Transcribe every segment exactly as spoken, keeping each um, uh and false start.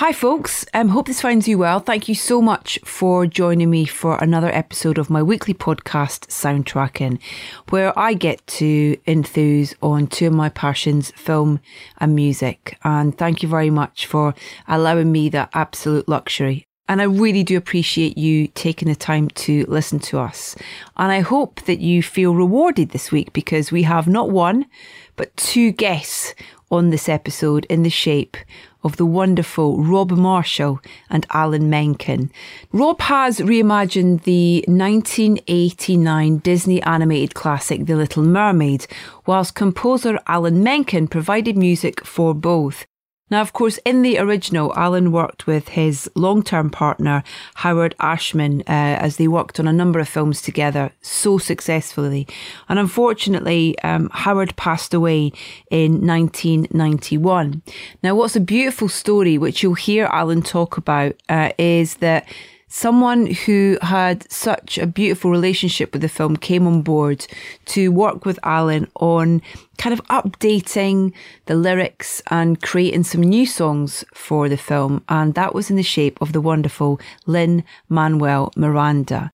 Hi folks, um, hope this finds you well. Thank you so much for joining me for another episode of my weekly podcast, Soundtracking, where I get to enthuse on two of my passions, film and music. And thank you very much for allowing me that absolute luxury. And I really do appreciate you taking the time to listen to us. And I hope that you feel rewarded this week because we have not one, but two guests on this episode in the shape of the wonderful Rob Marshall and Alan Menken. Rob has reimagined the nineteen eighty-nine Disney animated classic The Little Mermaid, whilst composer Alan Menken provided music for both. Now, of course, in the original, Alan worked with his long-term partner, Howard Ashman, uh, as they worked on a number of films together so successfully. And unfortunately, um, Howard passed away in nineteen ninety-one. Now, what's a beautiful story, which you'll hear Alan talk about, uh, is that someone who had such a beautiful relationship with the film came on board to work with Alan on kind of updating the lyrics and creating some new songs for the film. And that was in the shape of the wonderful Lin-Manuel Miranda.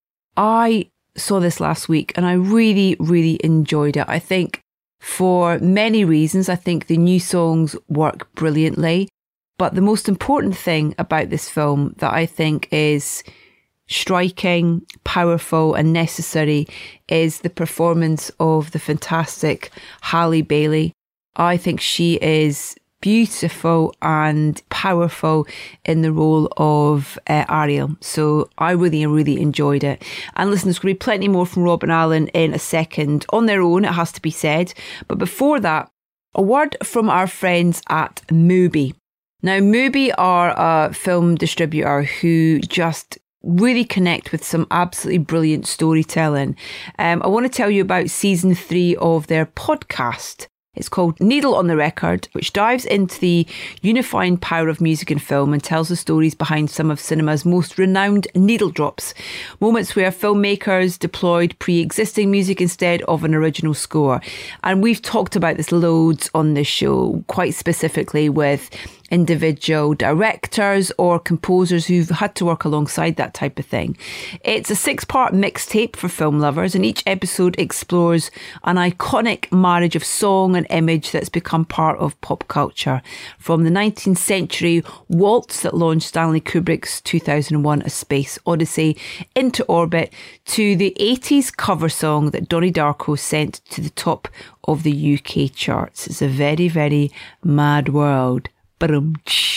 I saw this last week and I really, really enjoyed it. I think for many reasons, I think the new songs work brilliantly. But the most important thing about this film that I think is striking, powerful and necessary is the performance of the fantastic Halle Bailey. I think she is beautiful and powerful in the role of uh, Ariel. So I really, really enjoyed it. And listen, there's going to be plenty more from Rob and Alan in a second on their own, it has to be said. But before that, a word from our friends at Mubi. Now, Mubi are a film distributor who just really connect with some absolutely brilliant storytelling. Um, I want to tell you about season three of their podcast. It's called Needle on the Record, which dives into the unifying power of music and film and tells the stories behind some of cinema's most renowned needle drops. Moments where filmmakers deployed pre-existing music instead of an original score. And we've talked about this loads on this show, quite specifically with individual directors or composers who've had to work alongside that type of thing. It's a six-part mixtape for film lovers, and each episode explores an iconic marriage of song and image that's become part of pop culture. From the nineteenth century waltz that launched Stanley Kubrick's two thousand one A Space Odyssey into orbit, to the eighties cover song that Donnie Darko sent to the top of the U K charts. It's a very, very mad world. And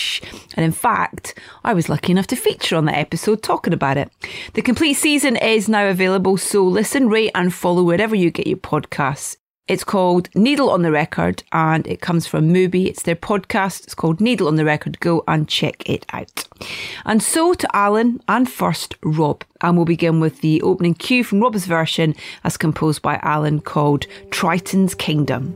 in fact, I was lucky enough to feature on that episode talking about it. The complete season is now available, so listen, rate and follow wherever you get your podcasts. It's called Needle on the Record and it comes from Mubi. It's their podcast. It's called Needle on the Record. Go and check it out. And so to Alan and first Rob. And we'll begin with the opening cue from Rob's version as composed by Alan called Triton's Kingdom.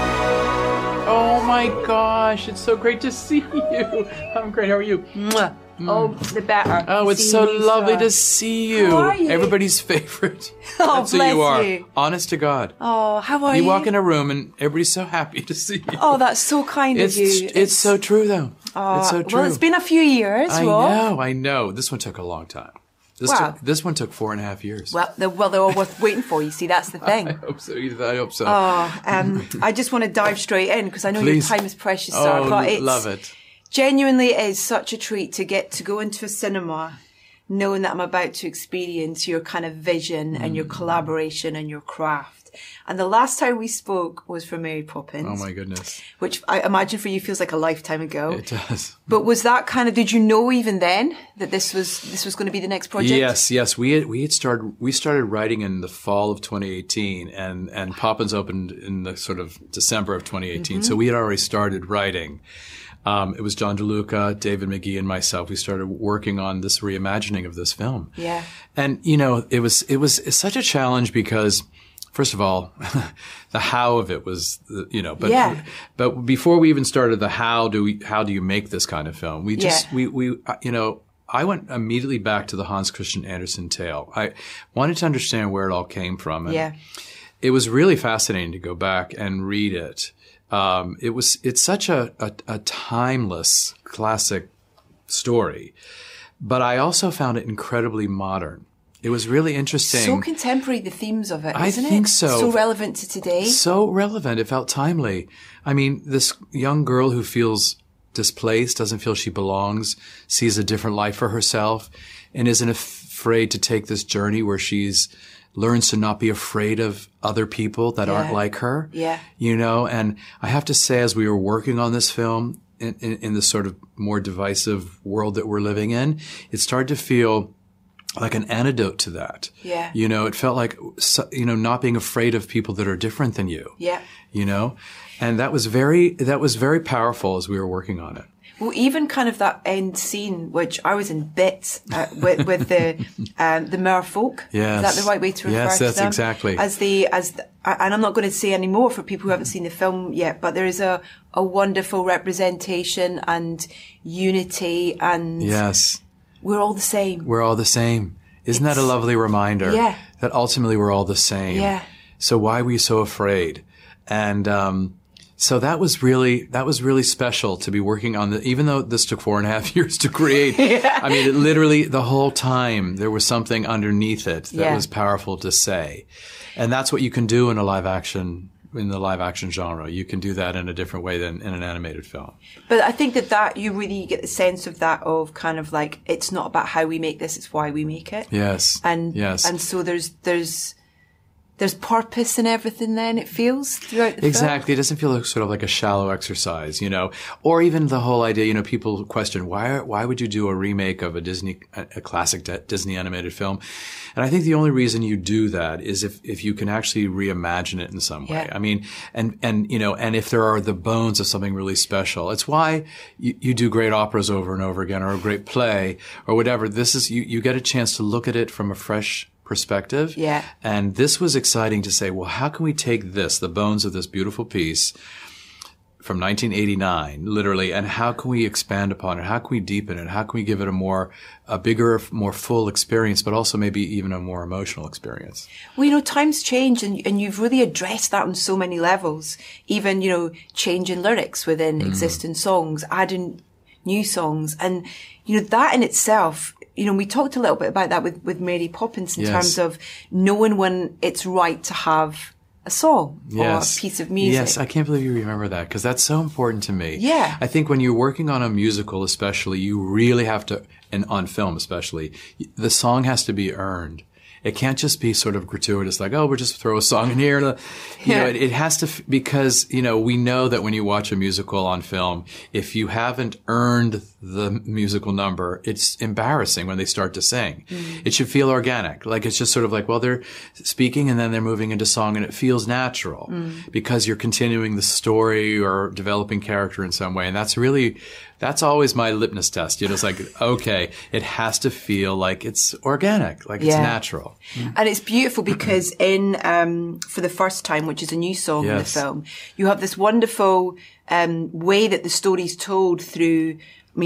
It's so great to see you. I'm great. How are you? Mwah. Oh, the better. Oh, it's so lovely to see you. How are you? Everybody's favorite. Oh, That's who bless you are. you. Honest to God. Oh, how are you? You walk in a room and everybody's so happy to see you. Oh, that's so kind it's, of you. It's, it's so true, though. Oh, it's so true. Well, it's been a few years, I Rob. know, I know. This one took a long time. This, Wow. took, this one took four and a half years. Well, they're, well, they're all worth waiting for, you see. That's the thing. I hope so, Edith. I hope so. Oh, um, I just want to dive straight in because I know Please. your time is precious, sir. Oh, but it's, love it. Genuinely, it is such a treat to get to go into a cinema knowing that I'm about to experience your kind of vision mm. and your collaboration and your craft. And the last time we spoke was for Mary Poppins. Oh, my goodness. Which I imagine for you feels like a lifetime ago. It does. But was that kind of, did you know even then that this was this was going to be the next project? Yes, yes. We had, we had started, we started writing in the fall of twenty eighteen and, and Poppins opened in the sort of December of twenty eighteen. Mm-hmm. So we had already started writing. Um, it was John DeLuca, David McGee, and myself. We started working on this reimagining of this film. Yeah. And, you know, it was, it was such a challenge because, first of all, the how of it was, you know, but, yeah. but before we even started the how do we, how do you make this kind of film? We just, yeah. we, we, you know, I went immediately back to the Hans Christian Andersen tale. I wanted to understand where it all came from. And yeah. it was really fascinating to go back and read it. Um, it was, it's such a, a, a timeless classic story, but I also found it incredibly modern. It was really interesting. So contemporary, the themes of it, I isn't it? think so. So relevant to today. So relevant. It felt timely. I mean, this young girl who feels displaced, doesn't feel she belongs, sees a different life for herself, and isn't af- afraid to take this journey where she's learns to not be afraid of other people that yeah. aren't like her. Yeah. You know, and I have to say, as we were working on this film in, in, in the sort of more divisive world that we're living in, it started to feel like an antidote to that. Yeah. You know, it felt like, you know, not being afraid of people that are different than you. Yeah. You know, and that was very, that was very powerful as we were working on it. Well, even kind of that end scene, which I was in bits uh, with, with the um, the merfolk. Yes. Is that the right way to refer yes, to them? Yes, that's exactly. As the as the, and I'm not going to say any more for people who haven't seen the film yet, but there is a a wonderful representation and unity, and yes, we're all the same. We're all the same. Isn't it's, that a lovely reminder? Yeah. That ultimately we're all the same. Yeah. So why were you so afraid? And um So that was really, that was really special to be working on the, even though this took four and a half years to create. yeah. I mean, it literally the whole time there was something underneath it that yeah. was powerful to say. And that's what you can do in a live action, in the live action genre. You can do that in a different way than in an animated film. But I think that that, you really get the sense of that of kind of like, it's not about how we make this, it's why we make it. Yes. And, yes. and so there's, there's, There's purpose in everything then, it feels, throughout the Exactly. film. It doesn't feel like sort of like a shallow exercise, you know, or even the whole idea, you know, people question, why, why would you do a remake of a Disney, a classic Disney animated film? And I think the only reason you do that is if, if you can actually reimagine it in some way. Yeah. I mean, and, and, you know, and if there are the bones of something really special, it's why you, you do great operas over and over again, or a great play or whatever. This is, you, you get a chance to look at it from a fresh perspective. Yeah. And this was exciting to say, well, how can we take this, the bones of this beautiful piece from nineteen eighty-nine, literally, and how can we expand upon it? How can we deepen it? How can we give it a more, a bigger, more full experience, but also maybe even a more emotional experience? Well, you know, times change and, and you've really addressed that on so many levels. Even, you know, changing lyrics within mm. existing songs, adding new songs. And, you know, that in itself, you know, we talked a little bit about that with, with Mary Poppins in yes. terms of knowing when it's right to have a song yes. or a piece of music. Yes, I can't believe you remember that because that's so important to me. Yeah. I think when you're working on a musical especially, you really have to, and on film especially, the song has to be earned. It can't just be sort of gratuitous, like, oh, we'll just throw a song in here. You yeah. know, it, it has to, f- because, you know, we know that when you watch a musical on film, if you haven't earned the musical number, it's embarrassing when they start to sing. Mm. It should feel organic. Like, it's just sort of like, well, they're speaking and then they're moving into song and it feels natural mm. because you're continuing the story or developing character in some way. And that's really, that's always my litmus test. You know, it's like, okay, it has to feel like it's organic, like yeah. it's natural. Mm. And it's beautiful because in, um, For the First Time, which is a new song yes. in the film, you have this wonderful, um, way that the story's told through, I mean,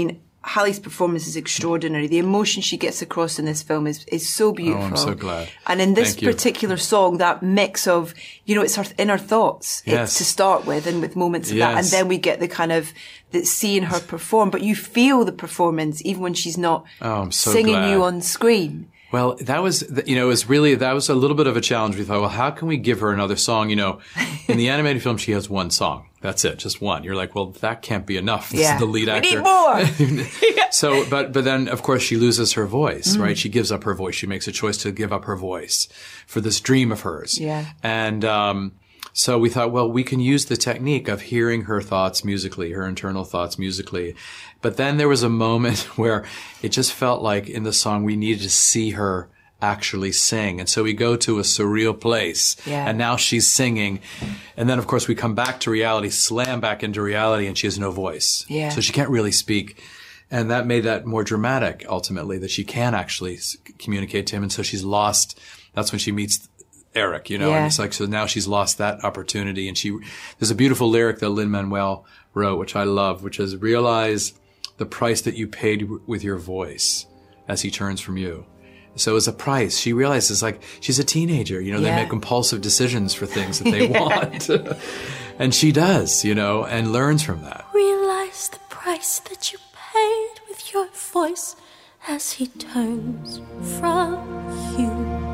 Hallie's performance is extraordinary. The emotion she gets across in this film is, is so beautiful. Oh, I'm so glad. And in this Thank you. particular song, that mix of, you know, it's her inner thoughts Yes. it's to start with, and with moments of that. And Yes. then we get the kind of, the seeing her perform, but you feel the performance even when she's not Oh, I'm so singing glad. you on screen. Well, that was, you know, it was really, that was a little bit of a challenge. We thought, well, how can we give her another song? You know, in the animated film, she has one song. That's it, just one. You're like, well, that can't be enough. This Yeah. is the lead We actor. need more. So, but, but then, of course, she loses her voice, right? She gives up her voice. She makes a choice to give up her voice for this dream of hers. Yeah. And, um, so we thought, well, we can use the technique of hearing her thoughts musically, her internal thoughts musically. But then there was a moment where it just felt like in the song we needed to see her actually sing. And so we go to a surreal place. Yeah. And now she's singing. And then, of course, we come back to reality, slam back into reality, and she has no voice. Yeah. So she can't really speak. And that made that more dramatic, ultimately, that she can actually s- communicate to him. And so she's lost. That's when she meets Eric, you know, Yeah. and it's like, so now she's lost that opportunity. And she, there's a beautiful lyric that Lin-Manuel wrote, which I love, which is, realize the price that you paid w- with your voice as he turns from you. So as a price, she realizes, like, she's a teenager, you know, Yeah. they make impulsive decisions for things that they want. And she does, you know, and learns from that. Realize the price that you paid with your voice as he turns from you.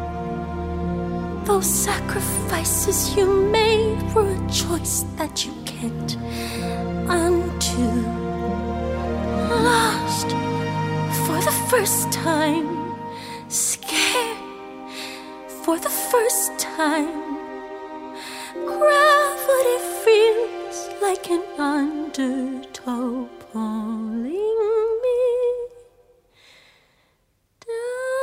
Those sacrifices you made were a choice that you can't undo. Lost for the first time, scared for the first time. Gravity feels like an undertow pulling me down.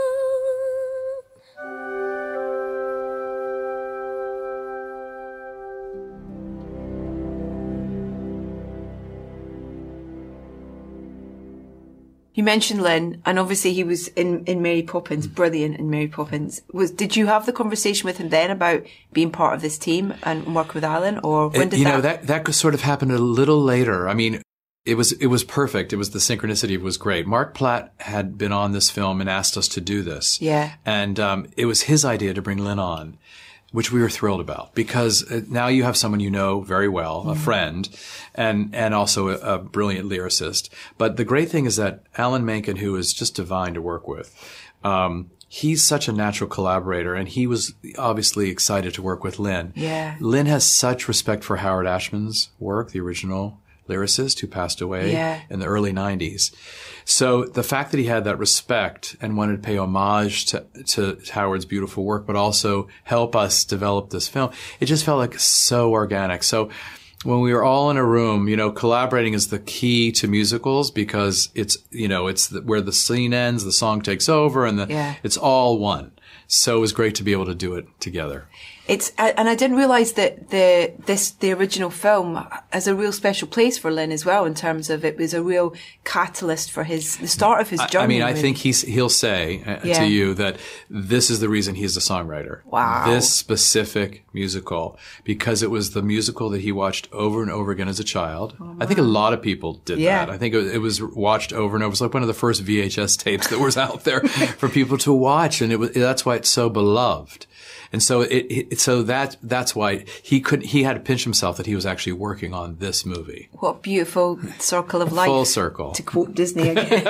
You mentioned Lynn, and obviously he was in, in Mary Poppins, brilliant in Mary Poppins. Was Did you have the conversation with him then about being part of this team and working with Alan, or when It- did you that? know, that, that sort of happened a little later. I mean, it was, it was perfect. It was the synchronicity was great. Mark Platt had been on this film and asked us to do this. Yeah. And, um, it was his idea to bring Lynn on, which we were thrilled about, because uh, now you have someone you know very well, a friend, and, and also a, a brilliant lyricist. But the great thing is that Alan Menken, who is just divine to work with, um, he's such a natural collaborator, and he was obviously excited to work with Lynn. Yeah. Lynn has such respect for Howard Ashman's work, the original lyricist who passed away Yeah. in the early nineties. So the fact that he had that respect and wanted to pay homage to, to Howard's beautiful work, but also help us develop this film, it just felt like so organic. So when we were all in a room, you know, collaborating is the key to musicals, because it's, you know, it's the, where the scene ends, the song takes over, and the, Yeah. it's all one. So it was great to be able to do it together. It's and I didn't realise that the this the original film has a real special place for Lynn as well, in terms of it was a real catalyst for his the start of his I- journey. I mean, I really. think he's, he'll say uh, Yeah. to you that this is the reason he's a songwriter. Wow. This specific musical, because it was the musical that he watched over and over again as a child. I think a lot of people did Yeah. that. I think it, it was watched over and over. It was like one of the first V H S tapes that was out there for people to watch. And it was, that's why it's so beloved. And so it, it so that, that's why he could, he had to pinch himself that he was actually working on this movie. What a beautiful circle of life. Full circle. To quote Disney again.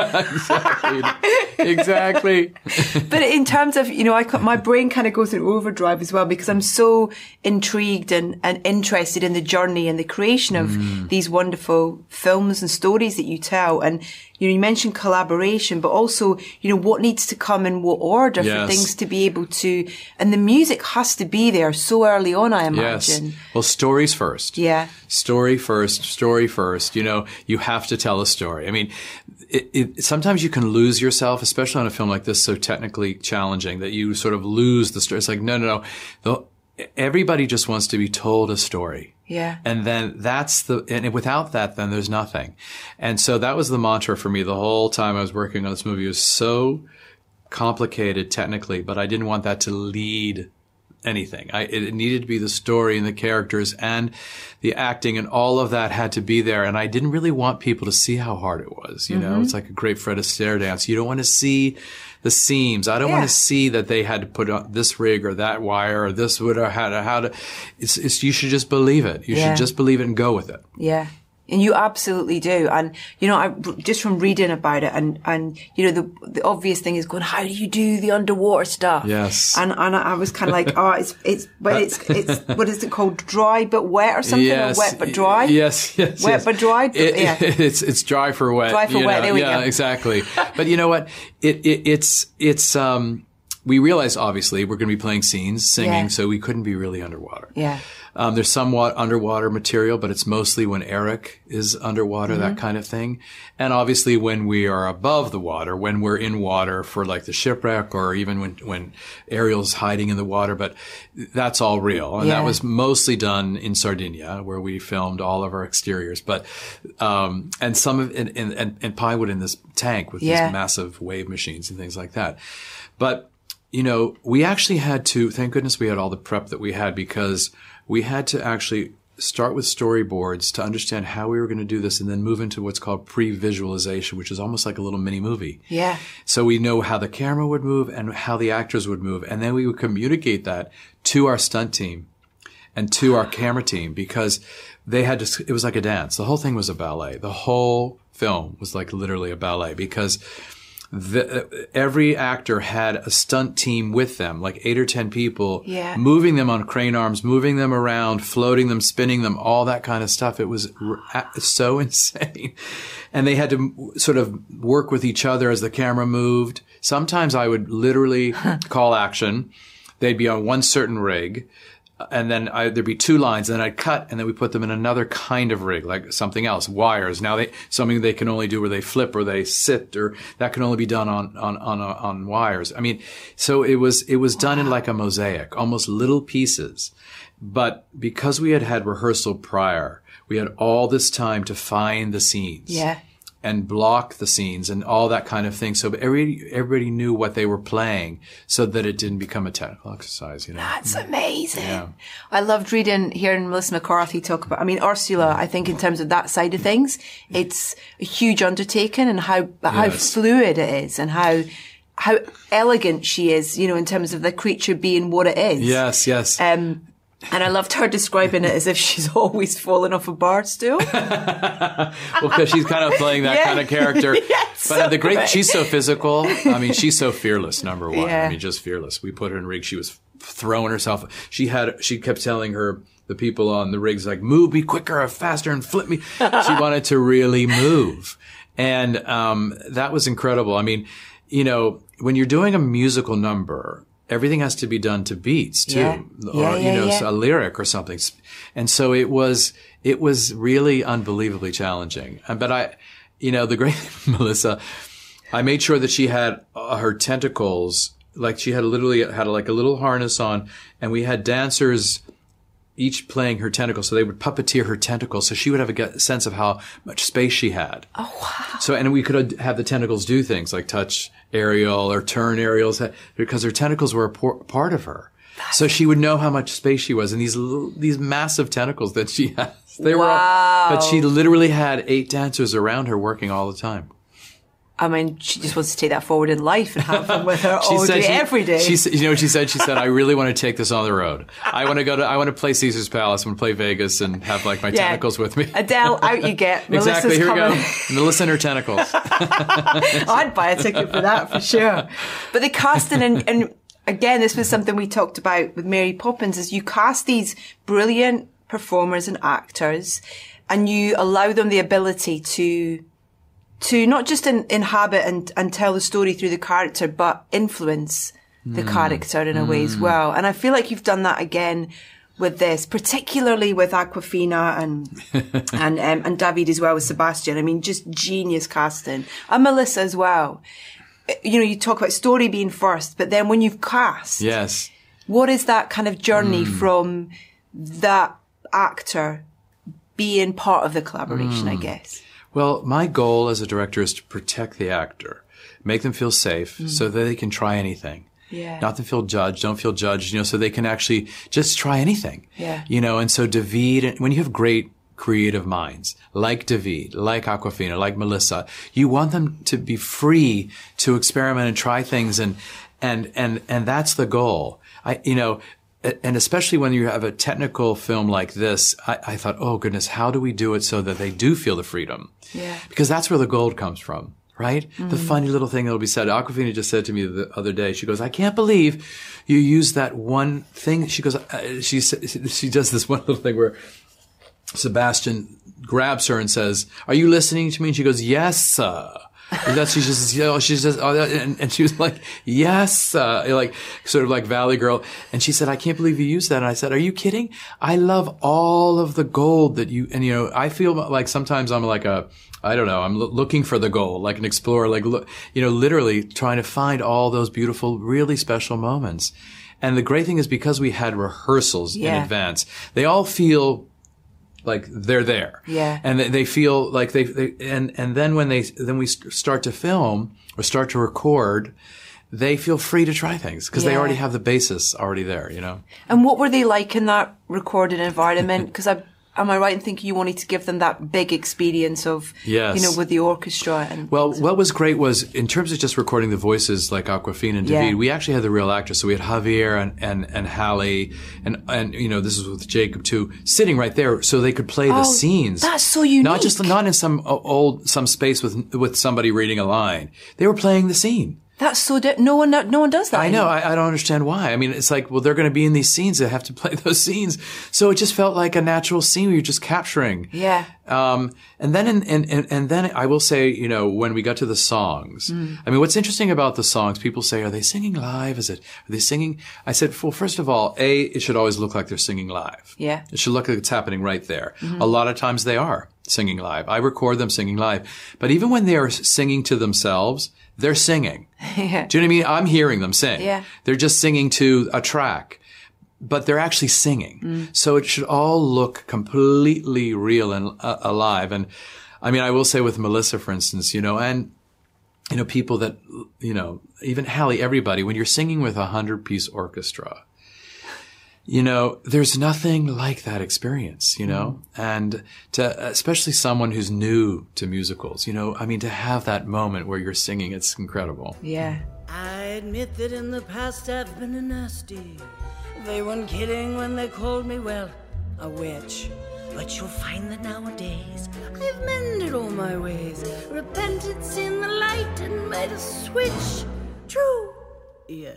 Exactly. But in terms of, you know, I, my brain kind of goes in overdrive as well, because I'm so intrigued and, and interested in the journey and the creation of Mm. these wonderful films and stories that you tell. And, you know, you mentioned collaboration, but also, you know, what needs to come in what order Yes. for things to be able to, and the music has to be there so early on, I imagine. Yes. Well, stories first. Yeah. Story first, story first. You know, you have to tell a story. I mean, it, it, sometimes you can lose yourself, especially on a film like this, so technically challenging, that you sort of lose the story. It's like, no, no, no. The, everybody just wants to be told a story. Yeah. And then that's the, and without that, then there's nothing. And so that was the mantra for me the whole time I was working on this movie. It was so complicated technically, but I didn't want that to lead anything. I, it needed to be the story and the characters and the acting, and all of that had to be there. And I didn't really want people to see how hard it was. You mm-hmm. know, it's like a great Fred Astaire dance. You don't want to see the seams. I don't yeah. want to see that they had to put on this rig or that wire or this would or how to, how to, it's, it's, you should just believe it. You yeah. should just believe it and go with it. Yeah. And you absolutely do. And, you know, I, just from reading about it and, and, you know, the, the obvious thing is going, how do you do the underwater stuff? Yes. And, and I was kind of like, oh, it's, it's, but it's, it's, what is it called? Dry but wet or something? Yes. Or wet but dry? Yes, yes. Wet yes. but dry? It, yeah. It's, it's dry for wet. Dry for you wet. know? There we yeah, go. Yeah, exactly. But you know what? It, it, it's, it's, um, we realized obviously we're going to be playing scenes, singing, Yeah. so we couldn't be really underwater. Yeah. Um, there's somewhat underwater material, but it's mostly when Eric is underwater, mm-hmm. that kind of thing. And obviously when we are above the water, when we're in water for like the shipwreck or even when, when Ariel's hiding in the water, but that's all real. And yeah. that was mostly done in Sardinia where we filmed all of our exteriors. But, um, and some of, and, and, and Pinewood in this tank with yeah. these massive wave machines and things like that. But, you know, we actually had to, thank goodness we had all the prep that we had because we had to actually start with storyboards to understand how we were going to do this and then move into what's called pre-visualization, which is almost like a little mini movie. Yeah. So we know how the camera would move and how the actors would move. And then we would communicate that to our stunt team and to our camera team because they had to, it was like a dance. The whole thing was a ballet. The whole film was like literally a ballet because The, every actor had a stunt team with them, like eight or ten people, yeah. moving them on crane arms, moving them around, floating them, spinning them, all that kind of stuff. It was r- so insane. And they had to sort of work with each other as the camera moved. Sometimes I would literally call action. They'd be on one certain rig. And then I, there'd be two lines, and then I'd cut, and then we put them in another kind of rig, like something else, wires. Now they, something they can only do where they flip or they sit, or that can only be done on, on, on, on wires. I mean, so it was, it was done in like a mosaic, almost little pieces. But because we had had rehearsal prior, we had all this time to find the scenes. Yeah. And block the scenes and all that kind of thing. So everybody, everybody knew what they were playing so that it didn't become a technical exercise, you know. That's amazing. Yeah. I loved reading, hearing Melissa McCarthy talk about, I mean, Ursula, I think in terms of that side of things, it's a huge undertaking and how, how Yes. fluid it is and how, how elegant she is, you know, in terms of the creature being what it is. Yes, yes. Um, and I loved her describing it as if she's always fallen off a bar stool. Well, because she's kind of playing that Yeah. kind of character. Yes, but uh, the great, right. she's so physical. I mean, she's so fearless, number one. Yeah. I mean, just fearless. We put her in rig. She was throwing herself. She had, she kept telling her, the people on the rigs, like, move me quicker or faster and flip me. She wanted to really move. And, um, that was incredible. I mean, you know, when you're doing a musical number, everything has to be done to beats too, Yeah. or, Yeah, you yeah, know, yeah. a lyric or something. And so it was, it was really unbelievably challenging. And- But I, you know, the great Melissa, I made sure that she had uh, her tentacles, like she had literally had like a little harness on, and we had dancers each playing her tentacles. So they would puppeteer her tentacles. So she would have a get- sense of how much space she had. Oh, wow. So, and we could have the tentacles do things like touch Ariel or turn Ariel's head because her tentacles were a por- part of her. So she would know how much space she was, and these little, these massive tentacles that she has. They were, Wow. all, but she literally had eight dancers around her working all the time. I mean, she just wants to take that forward in life and have fun with her She all said day, she- every day. She, said- you know what she said? She said, "I really want to take this on the road. I want to go to, I want to play Caesar's Palace. I want to play Vegas and have like my Yeah. tentacles with me." Adele, out you get. Exactly. Melissa's Here coming. we go. Melissa and her tentacles. I'd buy a ticket for that for sure. But the casting, and, and again, this was something we talked about with Mary Poppins, is you cast these brilliant performers and actors, and you allow them the ability to to not just in, inhabit and, and tell the story through the character, but influence the Mm. character in a way as well. And I feel like you've done that again with this, particularly with Aquafina and and um, and David as well with Sebastian. I mean, just genius casting. And Melissa as well. You know, you talk about story being first, but then when you've cast, Yes. what is that kind of journey Mm. from that actor being part of the collaboration, Mm. I guess? Well, my goal as a director is to protect the actor, make them feel safe Mm. so that they can try anything. Yeah. Not to feel judged, don't feel judged, you know, so they can actually just try anything. Yeah. You know, and so David, when you have great creative minds, like David, like Awkwafina, like Melissa, you want them to be free to experiment and try things, and, and, and, and that's the goal. I, you know, and especially when you have a technical film like this, I, I thought, oh goodness, how do we do it so that they do feel the freedom? Yeah. Because that's where the gold comes from, right? Mm-hmm. The funny little thing that'll be said. Awkwafina just said to me the other day, she goes, I can't believe you use that one thing. She goes, uh, she, she does this one little thing where Sebastian grabs her and says, are you listening to me? And she goes, yes, sir. And that's, she just, you know, she says, oh, and, and she was like, yes, uh, like, sort of like Valley Girl. And she said, I can't believe you used that. And I said, are you kidding? I love all of the gold that you, and you know, I feel like sometimes I'm like a, I don't know, I'm lo- looking for the gold, like an explorer, like, look, you know, literally trying to find all those beautiful, really special moments. And the great thing is because we had rehearsals yeah. in advance, they all feel like they're there. Yeah. And they, they feel like they, they, and, and then when they, then we start to film or start to record, they feel free to try things because yeah. they already have the basis already there, you know? And what were they like in that recorded environment? Because I, am I right in thinking you wanted to give them that big experience of, yes. you know, with the orchestra? And well, what was great was in terms of just recording the voices like Awkwafina and David, yeah. we actually had the real actors. So we had Javier and, and, and Hallie and, and, you know, this is with Jacob too, sitting right there so they could play the oh, scenes. That's so unique. Not just, not in some old, some space with, with somebody reading a line. They were playing the scene. That's so, di- no one, no one does that. I know. I, I don't understand why. I mean, it's like, well, they're going to be in these scenes. They have to play those scenes. So it just felt like a natural scene where you're just capturing. Yeah. Um, and then, in, in, in, and then I will say, you know, when we got to the songs, mm. I mean, what's interesting about the songs, people say, are they singing live? Is it, are they singing? I said, well, first of all, A, it should always look like they're singing live. Yeah. It should look like it's happening right there. Mm-hmm. A lot of times they are singing live. I record them singing live. But even when they are singing to themselves, they're singing. yeah. Do you know what I mean? I'm hearing them sing. Yeah. They're just singing to a track, but they're actually singing. Mm. So it should all look completely real and uh, alive. And I mean, I will say with Melissa, for instance, you know, and, you know, people that, you know, even Hallie, everybody, when you're singing with a hundred piece orchestra, you know, there's nothing like that experience, you know, mm. and to, especially someone who's new to musicals, you know, I mean, to have that moment where you're singing, it's incredible. Yeah. I admit that in the past I've been a nasty. They weren't kidding when they called me, well, a witch. But you'll find that nowadays I've mended all my ways, repented, seen the light, and made a switch. True, yes.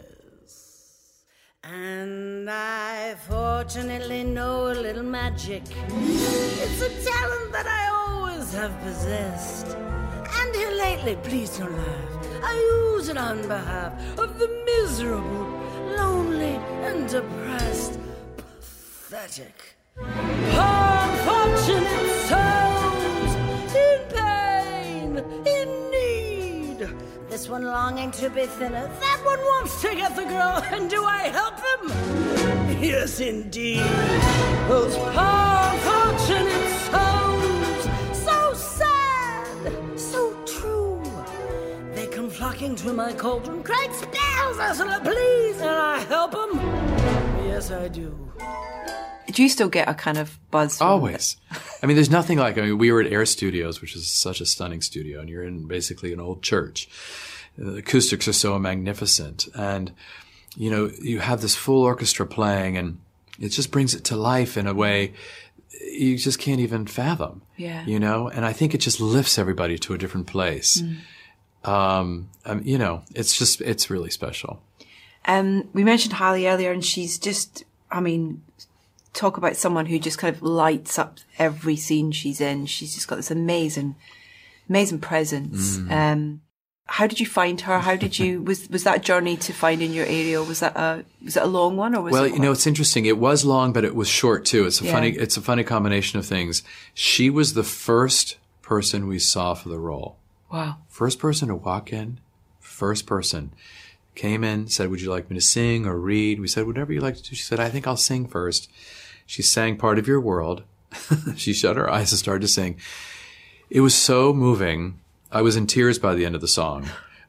And I fortunately know a little magic. It's a talent that I always have possessed. And here lately, please don't laugh, I use it on behalf of the miserable, lonely, and depressed. Pathetic. Unfortunate souls in pain, in need. This one longing to be thinner, that one wants to get the girl, and do I help him? Yes, indeed. Those poor unfortunate souls, so sad, so true. They come flocking to my cauldron, great spells, Ursula, please, and I help them. Yes, I do. Do you still get a kind of buzz from Always. It? I mean, there's nothing like, I mean, we were at Air Studios, which is such a stunning studio, and you're in basically an old church. The acoustics are so magnificent. And, you know, you have this full orchestra playing, and it just brings it to life in a way you just can't even fathom. Yeah. You know? And I think it just lifts everybody to a different place. Mm. Um, um, you know, it's just, it's really special. Um, we mentioned Hallie earlier, and she's just, I mean, talk about someone who just kind of lights up every scene she's in. She's just got this amazing, amazing presence. Mm. Um, how did you find her? How did you, was, was that journey to finding your Ariel? Was that a, was it a long one or was well, it? Well, you know, it's interesting. It was long, but it was short too. It's a yeah. funny, it's a funny combination of things. She was the first person we saw for the role. Wow. First person to walk in, first person. Came in, said, would you like me to sing or read? We said, whatever you like to do. She said, I think I'll sing first. She sang Part of Your World. She shut her eyes and started to sing. It was so moving. I was in tears by the end of the song.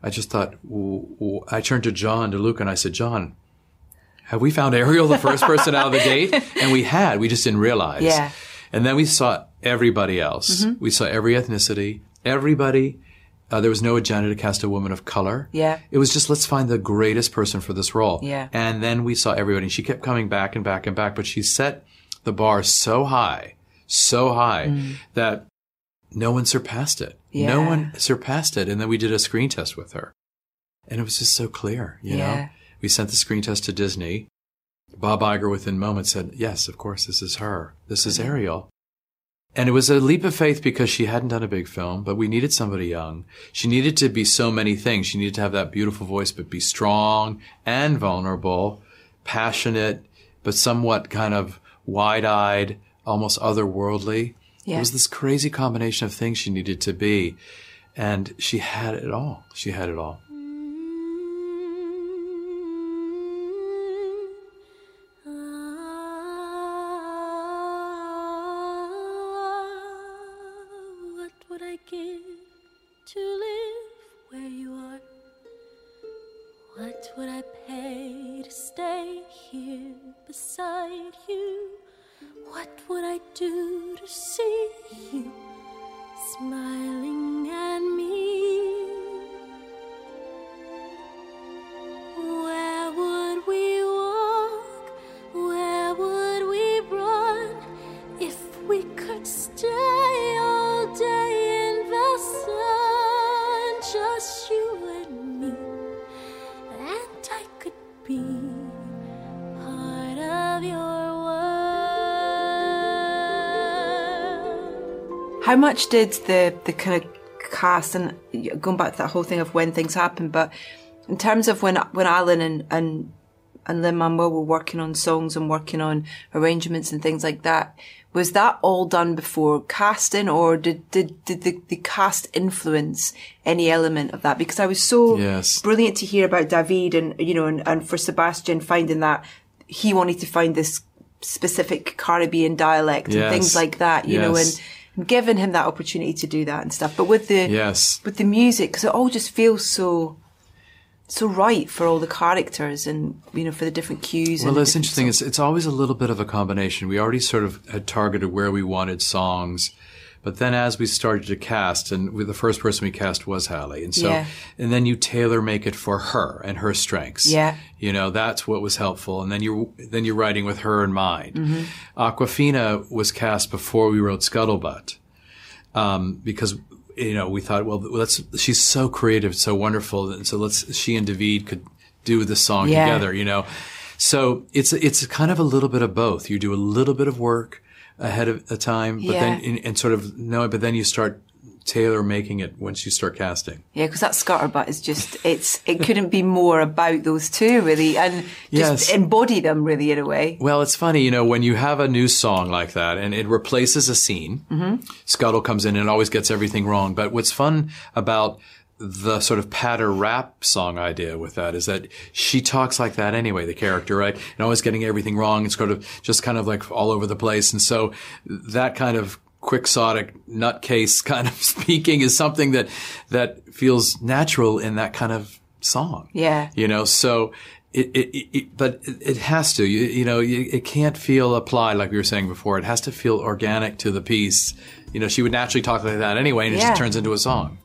I just thought, w- w- I turned to John, to Luke, and I said, John, have we found Ariel, the first person out of the gate? And we had. We just didn't realize. Yeah. And then we saw everybody else. Mm-hmm. We saw every ethnicity, everybody. Uh, there was no agenda to cast a woman of color. Yeah. It was just, let's find the greatest person for this role. Yeah. And then we saw everybody. She kept coming back and back and back, but she set the bar so high, so high, mm. that no one surpassed it. Yeah. No one surpassed it. And then we did a screen test with her. And it was just so clear, you yeah. know? We sent the screen test to Disney. Bob Iger within moments said, yes, of course, this is her. This is Ariel. And it was a leap of faith because she hadn't done a big film, but we needed somebody young. She needed to be so many things. She needed to have that beautiful voice, but be strong and vulnerable, passionate, but somewhat kind of wide-eyed, almost otherworldly. Yeah. It was this crazy combination of things she needed to be. And she had it all. She had it all. What would I pay to stay here beside you? What would I do to see you smiling at me? Where would we walk? Where would we run if we could stay all day in the sun? Just you and me. And I could be part of your world. How much did the, the kind of cast, and going back to that whole thing of when things happen, but in terms of when when Alan and and, and Lin-Manuel were working on songs and working on arrangements and things like that, was that all done before casting, or did did, did the, the cast influence any element of that? Because I was so yes. brilliant to hear about David and, you know, and, and for Sebastian finding that he wanted to find this specific Caribbean dialect yes. and things like that, you yes. know, and, and giving him that opportunity to do that and stuff. But with the, yes. with the music, because it all just feels so... so right for all the characters and, you know, for the different cues. Well, and that's interesting. It's, it's always a little bit of a combination. We already sort of had targeted where we wanted songs, but then as we started to cast, and we, the first person we cast was Hallie, and so, yeah. and then you tailor make it for her and her strengths. Yeah. You know, that's what was helpful. And then you're, then you're writing with her in mind. Mm-hmm. Awkwafina was cast before we wrote Scuttlebutt, um, because you know, we thought, well, let's, she's so creative, so wonderful. And so let's, she and David could do the song yeah. together, you know. So it's, it's kind of a little bit of both. You do a little bit of work ahead of a time, but yeah. then, and, and sort of, no, but then you start tailor making it once you start casting. Yeah, because that Scatterbutt is just, it's, it couldn't be more about those two really, and just yes. embody them really in a way. Well, it's funny, you know, when you have a new song like that and it replaces a scene, mm-hmm. Scuttle comes in and always gets everything wrong. But what's fun about the sort of patter rap song idea with that is that she talks like that anyway, the character, right? And always getting everything wrong. It's sort of just kind of like all over the place. And so that kind of quixotic nutcase kind of speaking is something that that feels natural in that kind of song. Yeah. You know, so it, it, it but it has to, you, you know, you, it can't feel applied like we were saying before. It has to feel organic to the piece. You know, she would naturally talk like that anyway, and it yeah. just turns into a song.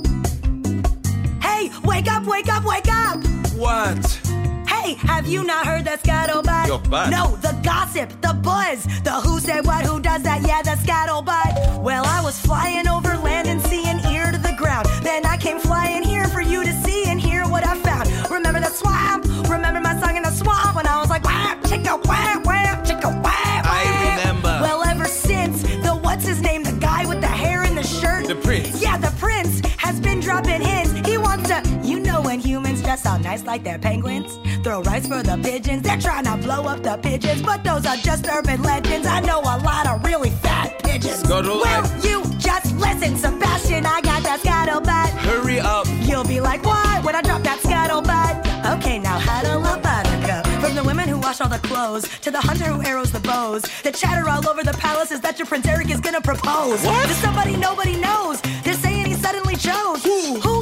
Hey, wake up, wake up, wake up! What? Hey, have you not heard the scuttlebutt? Your butt? No, the gossip, the buzz, the who said what, who does that, yeah, the scuttlebutt. Well, I was flying over land and sea and ear to the ground. Then I came flying here for you to see and hear what I found. Remember the swamp? Remember my song in the swamp? And I was like, whap, chicka, whap, whap, chicka, whap, I remember. Well, ever since, the what's his name, the guy with the hair and the shirt? The prince. Yeah, the prince has been dropping hints. He wants to, you know when humans dress all nice like they're penguins? Throw rice for the pigeons, they're trying to blow up the pigeons, but those are just urban legends. I know a lot of really fat pigeons. Scuttle, Will I... you just listen, Sebastian? I got that scuttlebutt. Hurry up. You'll be like, why would I drop that scuttlebutt? Okay, now huddle up, buttercup. From the women who wash all the clothes to the hunter who arrows the bows, the chatter all over the palace is that your Prince Eric is gonna propose. What? To somebody nobody knows. They're saying he suddenly chose. Who? Who? You sound like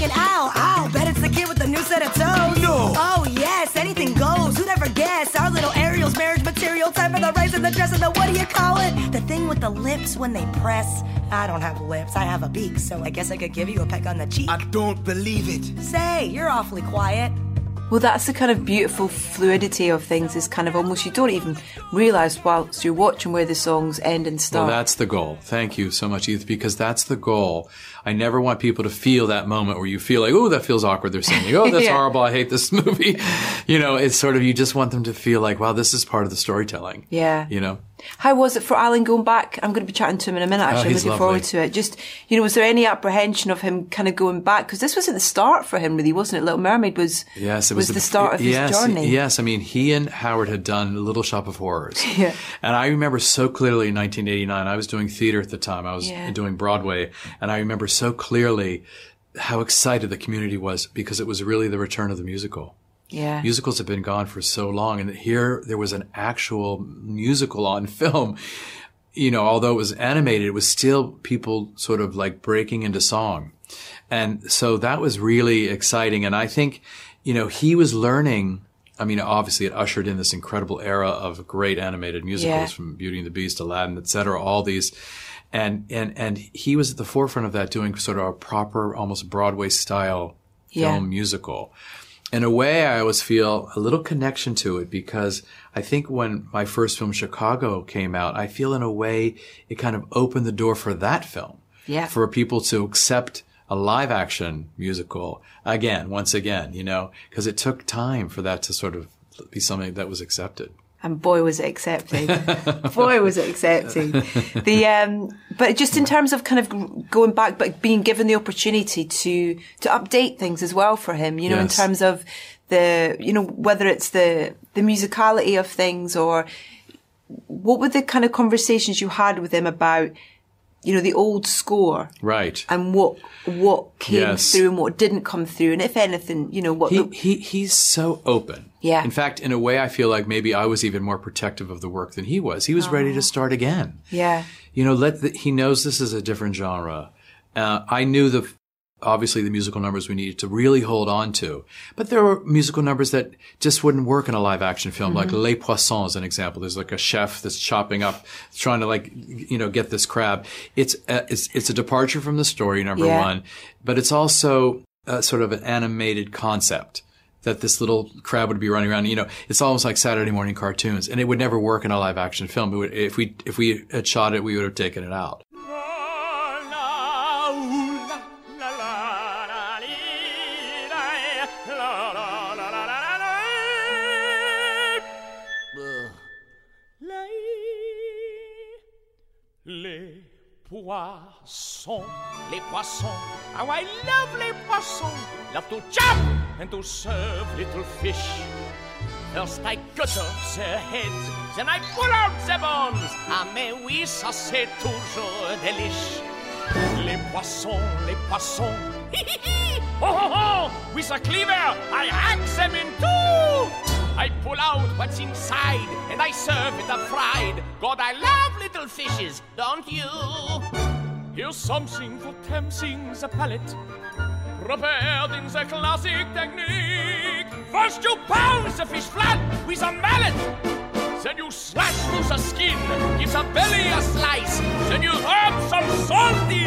thinking, ow, ow, bet it's the kid with the new set of toes. No. Oh, yes, anything goes. Who'd ever guess? Our little Ariel's marriage material. Time for the rice and the dress and the what do you call it? The thing with the lips when they press. I don't have lips, I have a beak, so I guess I could give you a peck on the cheek. I don't believe it. Say, you're awfully quiet. Well, that's the kind of beautiful fluidity of things, is kind of almost, you don't even realise whilst you're watching where the songs end and start. Well, that's the goal. Thank you so much, Edith, because that's the goal. I never want people to feel that moment where you feel like, oh, that feels awkward. They're singing. Oh, that's Yeah. horrible. I hate this movie. You know, it's sort of, you just want them to feel like, wow, this is part of the storytelling. Yeah. You know? How was it for Alan going back? I'm going to be chatting to him in a minute, actually. I'm he's looking lovely. forward to it. Just, you know, was there any apprehension of him kind of going back? Because this was at the start for him, really, wasn't it? Little Mermaid was, Yes, it was, the start of his yes, journey. Yes, I mean, he and Howard had done Little Shop of Horrors. Yeah. And I remember so clearly in nineteen eighty-nine, I was doing theater at the time. I was Yeah. doing Broadway. And I remember so clearly how excited the community was because it was really the return of the musical. Yeah. Musicals have been gone for so long. And here there was an actual musical on film. You know, although it was animated, it was still people sort of like breaking into song. And so that was really exciting. And I think, you know, he was learning. I mean, obviously it ushered in this incredible era of great animated musicals Yeah. from Beauty and the Beast, Aladdin, et cetera, all these. And, and, and he was at the forefront of that, doing sort of a proper, almost Broadway style Yeah. film musical. In a way, I always feel a little connection to it because I think when my first film, Chicago, came out, I feel in a way it kind of opened the door for that film. Yeah. For people to accept a live action musical again, once again, you know, because it took time for that to sort of be something that was accepted. And boy, was it accepted. Boy, was it accepted. The, um, but just in terms of kind of going back, but being given the opportunity to, to update things as well for him, you know, Yes. in terms of the, you know, whether it's the, the musicality of things, or what were the kind of conversations you had with him about, you know, the old score Right. and what, what came Yes. through and what didn't come through. And if anything, you know, what He, the, he, he's so open. Yeah. In fact, in a way, I feel like maybe I was even more protective of the work than he was. He was ready to start again. yeah. You know, let the, he knows this is a different genre. Uh, I knew the, obviously the musical numbers we needed to really hold on to, but there were musical numbers that just wouldn't work in a live action film, Mm-hmm. like Les Poissons is an example. There's like a chef that's chopping up, trying to like, you know, get this crab. It's a, it's, it's a departure from the story, number Yeah. one, but it's also a, sort of an animated concept. That this little crab would be running around, you know, it's almost like Saturday morning cartoons, and it would never work in a live action film. It would, if we if we had shot it, we would have taken it out. Les poissons, les poissons. How I love les poissons. Love to chop and to serve little fish. First I cut off their heads, then I pull out their bones. Ah mais oui, ça c'est toujours délice. Les poissons, les poissons. Hi hi hi! Oh ho ho! With a cleaver, I hack them in two. I pull out what's inside and I serve it up fried. God, I love little fishes, don't you? Here's something for tempting the palate, prepared in the classic technique. First you pound the fish flat with a mallet, then you slash through the skin, give the belly a slice, then you rub some salt in.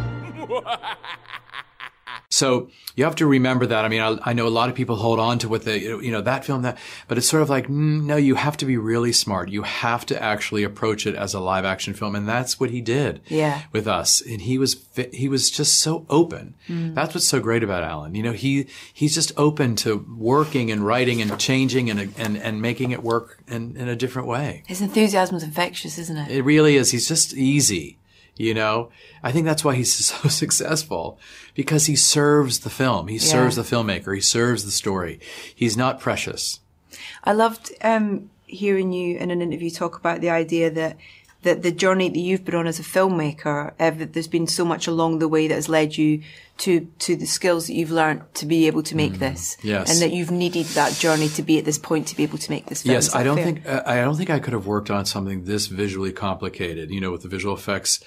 So you have to remember that. I mean, I, I know a lot of people hold on to what they, you know, that film, that, but it's sort of like, mm, no, you have to be really smart. You have to actually approach it as a live action film. And that's what he did Yeah. with us. And he was, he was just so open. Mm. That's what's so great about Alan. You know, he, he's just open to working and writing and changing and, and, and making it work in, in a different way. His enthusiasm is infectious, isn't it? It really is. He's just easy. You know, I think that's why he's so successful, because he serves the film. He serves Yeah. the filmmaker. He serves the story. He's not precious. I loved um, hearing you in an interview talk about the idea that that the journey that you've been on as a filmmaker, uh, that there's been so much along the way that has led you to to the skills that you've learned to be able to make this, yes. and that you've needed that journey to be at this point to be able to make this film. Yes, Is that I don't fair? think uh, I don't think I could have worked on something this visually complicated. You know, with the visual effects.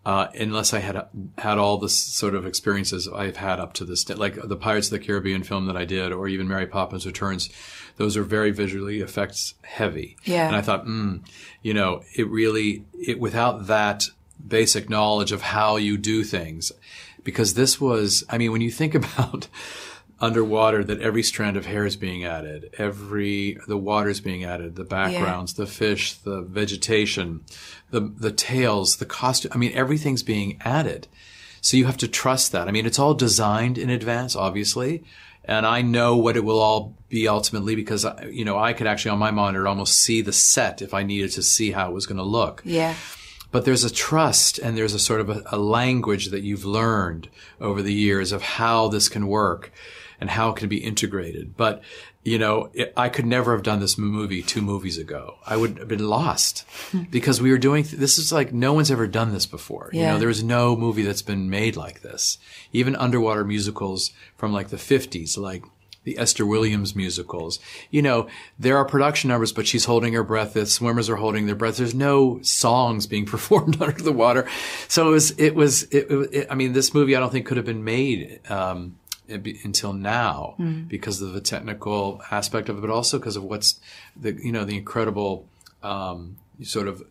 uh, unless I had had all the sort of experiences I've had up to this day, like the Pirates of the Caribbean film that I did, or even Mary Poppins Returns. Those are very visually effects heavy. Yeah. And I thought, mm, you know, it really, it without that basic knowledge of how you do things, because this was, I mean, when you think about underwater, that every strand of hair is being added, every, the water's being added, the backgrounds, yeah. the fish, the vegetation, the, the tails, the costume, I mean, everything's being added. So you have to trust that. I mean, it's all designed in advance, obviously. And I know what it will all be ultimately because, you know, I could actually on my monitor almost see the set if I needed to see how it was going to look. Yeah. But there's a trust and there's a sort of a, a language that you've learned over the years of how this can work and how it can be integrated. But, you know, it, I could never have done this movie two movies ago. I would have been lost because we were doing, th- this is like, no one's ever done this before. Yeah. You know, there was no movie that's been made like this. Even underwater musicals from like the fifties, like the Esther Williams musicals. You know, there are production numbers, but she's holding her breath. The swimmers are holding their breath. There's no songs being performed under the water. So it was, it was, it, it, I mean, this movie I don't think could have been made, um, until now mm. because of the technical aspect of it, but also because of what's the, you know, the incredible, um, sort of,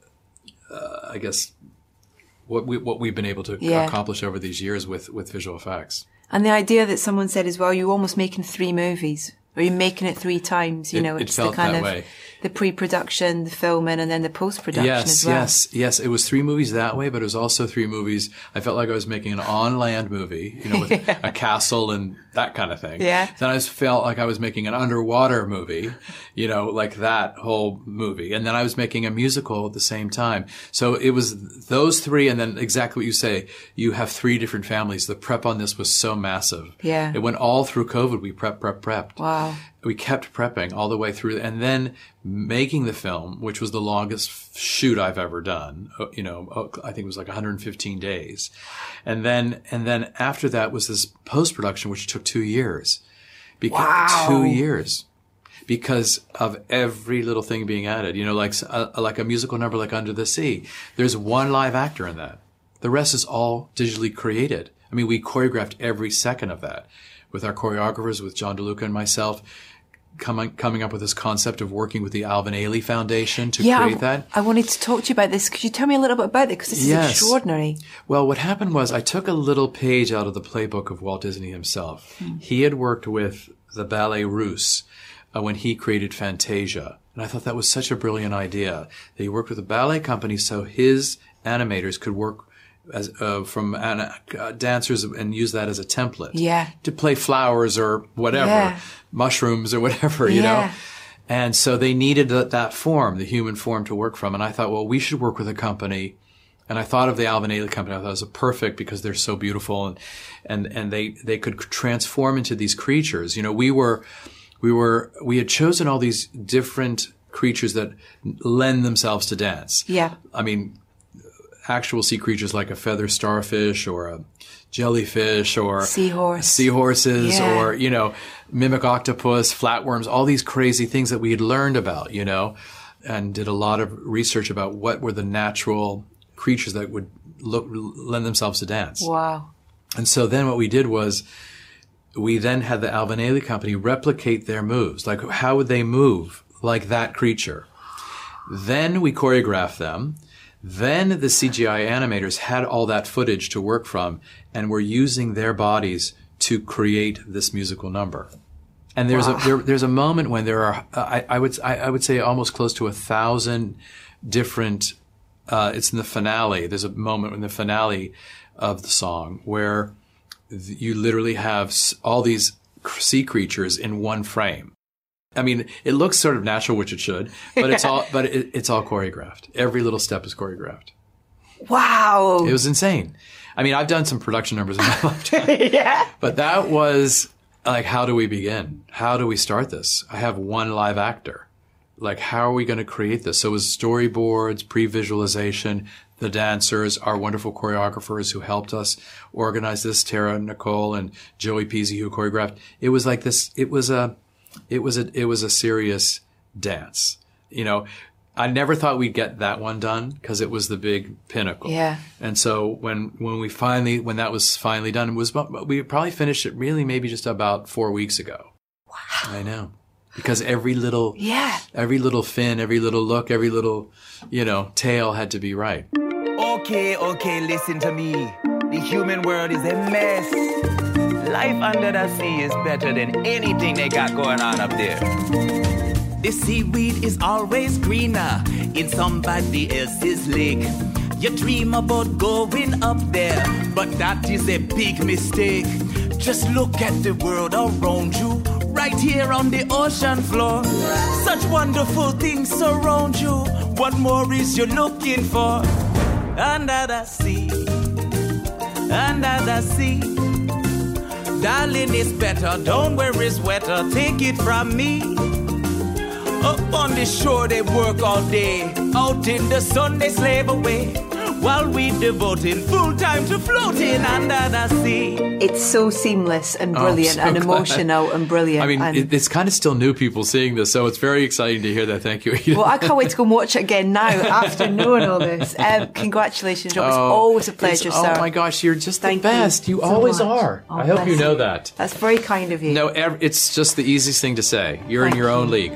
uh, I guess, what we, what we've been able to yeah. accomplish over these years with, with visual effects. And the idea that someone said as well, you're almost making three movies, or you're making it three times, you it, know, it it's felt the kind that of way. The pre-production, the filming, and then the post-production yes, as well. Yes, yes, yes. It was three movies that way, but it was also three movies. I felt like I was making an on-land movie, you know, with yeah. a castle and that kind of thing. Yeah. Then I just felt like I was making an underwater movie, you know, like that whole movie. And then I was making a musical at the same time. So it was those three, and then exactly what you say, you have three different families. The prep on this was so massive. Yeah. It went all through COVID. We prep, prep, prepped. Wow. We kept prepping all the way through, and then making the film, which was the longest shoot I've ever done. You know, I think it was like one hundred fifteen days, and then and then after that was this post production, which took two years. Because, wow. Two years, because of every little thing being added. You know, like a, like a musical number like Under the Sea. There's one live actor in that. The rest is all digitally created. I mean, we choreographed every second of that with our choreographers, with John DeLuca and myself. Coming, coming up with this concept of working with the Alvin Ailey Foundation to yeah, create that. I wanted to talk to you about this. Could you tell me a little bit about it? Because this yes. is extraordinary. Well, what happened was I took a little page out of the playbook of Walt Disney himself. Hmm. He had worked with the Ballet Russe uh, when he created Fantasia. And I thought that was such a brilliant idea. That he worked with a ballet company so his animators could work as uh, from uh, dancers and use that as a template. Yeah. To play flowers or whatever. Yeah. Mushrooms or whatever, you yeah. know. And so they needed that, that form, the human form to work from. And I thought, well, we should work with a company. And I thought of the Alvin Ailey company. I thought it was perfect because they're so beautiful and, and, and they, they could transform into these creatures. You know, we were, we were, we had chosen all these different creatures that lend themselves to dance. Yeah. I mean, actual sea creatures like a feather starfish or a jellyfish or seahorse, seahorses yeah. or, you know, mimic octopus, flatworms, all these crazy things that we had learned about, you know, and did a lot of research about what were the natural creatures that would look, lend themselves to dance. Wow. And so then what we did was we then had the Alvin Ailey company replicate their moves. Like, how would they move like that creature? Then we choreographed them. Then the C G I animators had all that footage to work from and were using their bodies to create this musical number. And there's wow. a there, there's a moment when there are I, I would I, I would say almost close to a thousand different. Uh, it's in the finale. There's a moment in the finale of the song where th- you literally have all these sea creatures in one frame. I mean, it looks sort of natural, which it should, but it's all, but it, it's all choreographed. Every little step is choreographed. Wow. It was insane. I mean, I've done some production numbers in my lifetime. yeah. But that was like, how do we begin? How do we start this? I have one live actor. Like, how are we going to create this? So it was storyboards, pre-visualization, the dancers, our wonderful choreographers who helped us organize this, Tara Nicole and Joey Peasy who choreographed. It was like this, it was a, It was a it was a serious dance. You know, I never thought we'd get that one done because it was the big pinnacle. Yeah. And so when when we finally when that was finally done, it was about, we probably finished it really maybe just about four weeks ago. Wow. I know. Because every little yeah. every little fin, every little look, every little, you know, tail had to be right. Okay, okay, listen to me. The human world is a mess. Life under the sea is better than anything they got going on up there. The seaweed is always greener in somebody else's lake. You dream about going up there, but that is a big mistake. Just look at the world around you, right here on the ocean floor. Such wonderful things surround you. What more is you looking for? Under the sea, under the sea. Darling, it's better, don't worry, it's wetter. Take it from me. Up on the shore they work all day. Out in the sun they slave away. While we devoting full time to floating under the sea. It's so seamless and brilliant oh, so and emotional glad. and brilliant. I mean, and it, it's kind of still new people seeing this, so it's very exciting to hear that. Thank you, Edith. well, I can't wait to go and watch it again now after knowing all this. Um, congratulations, Rob. It's Oh, always a pleasure, it's- sir. Oh my gosh, you're just Thank the best. you You, so always much. are. Oh, I hope bless you know you. that. That's very kind of you. No, ev- it's just the easiest thing to say. You're Thank in your you. own league.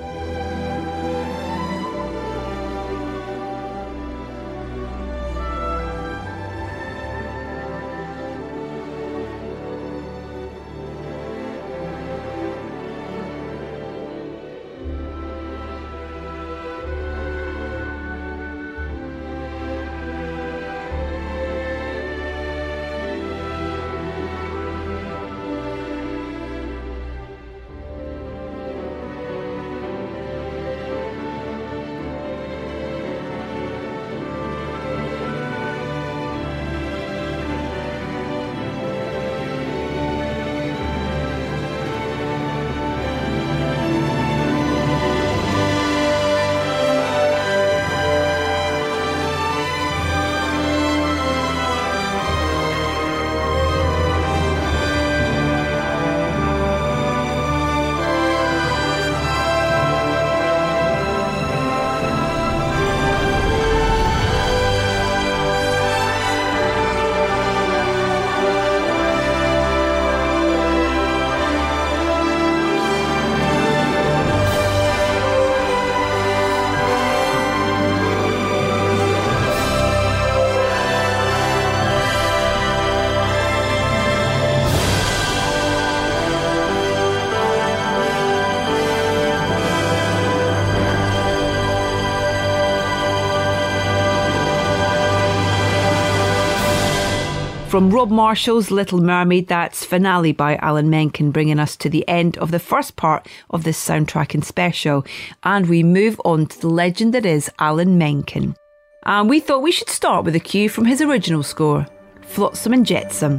From Rob Marshall's Little Mermaid, that's Finale by Alan Menken, bringing us to the end of the first part of this soundtracking special. And we move on to the legend that is Alan Menken. And we thought we should start with a cue from his original score, Flotsam and Jetsam.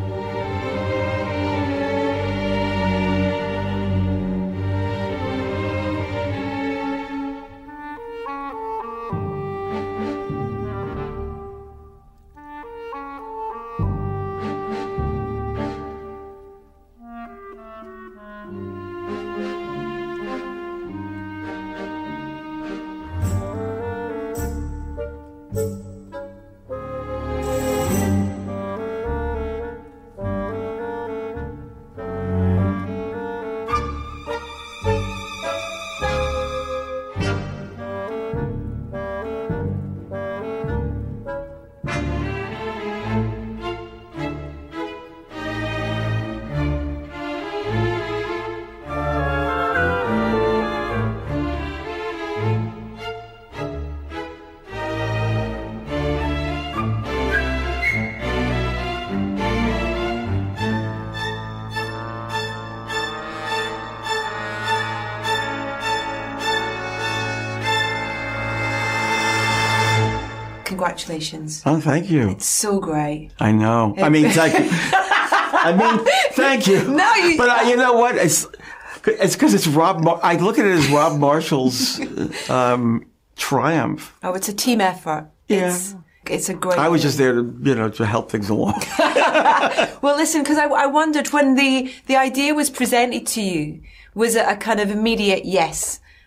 Congratulations. Oh, thank you. It's so great. I know. I mean, thank you. I mean, thank you. No, you. But uh, you know what? It's it's because it's Rob. Mar- I look at it as Rob Marshall's um, triumph. Oh, it's a team effort. Yeah. It's, it's a great. I was just there to, you know, to help things along. Well, listen, because I, I wondered when the, the idea was presented to you, was it a kind of immediate yes?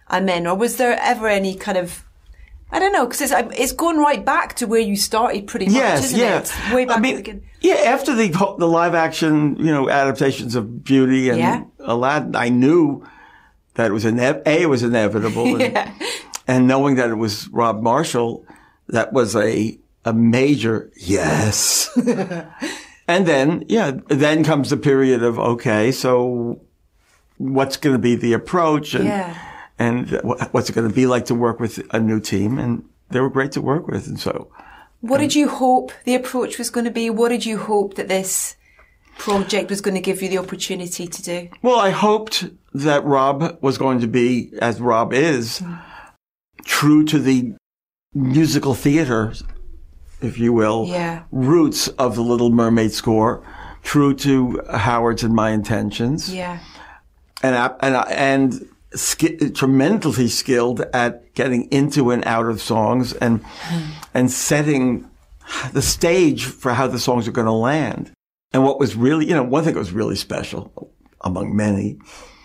and then, or was there ever any kind of, I don't know, because it's, it's going right back to where you started pretty much, yes, isn't yeah. it? It's way back I mean, at the beginning. Yeah, after the the live action, you know, adaptations of Beauty and Yeah. Aladdin, I knew that it was ine- a it was inevitable, and, Yeah. and knowing that it was Rob Marshall, that was a a major yes. And then, yeah, then comes the period of okay, so what's going to be the approach, and Yeah. and wh- what's it going to be like to work with a new team, and they were great to work with, and so. What did you hope the approach was going to be? What did you hope that this project was going to give you the opportunity to do? Well, I hoped that Rob was going to be, as Rob is, mm. true to the musical theater, if you will, yeah. roots of the Little Mermaid score, true to Howard's and my intentions. Yeah. And, and, and sk- tremendously skilled at getting into and out of songs and, mm. and setting the stage for how the songs are going to land. And what was really, you know, one thing that was really special, among many,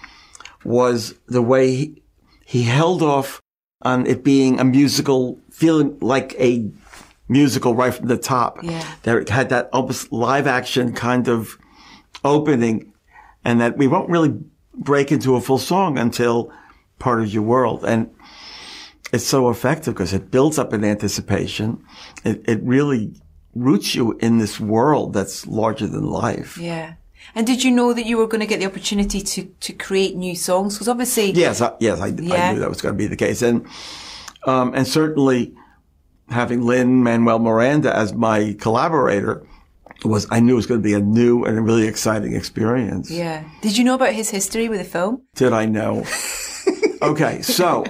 was the way he, he held off on it being a musical, feeling like a musical right from the top. Yeah. That it had that almost live action kind of opening, and that we won't really break into a full song until Part of Your World. And it's so effective because it builds up an anticipation. It, it really roots you in this world that's larger than life. Yeah. And did you know that you were going to get the opportunity to, to create new songs? Because obviously... Yes, I, yes, I, yeah. I knew that was going to be the case. And, um, and certainly having Lin-Manuel Miranda as my collaborator was, I knew it was going to be a new and a really exciting experience. Yeah. Did you know about his history with the film? Did I know? Okay, so...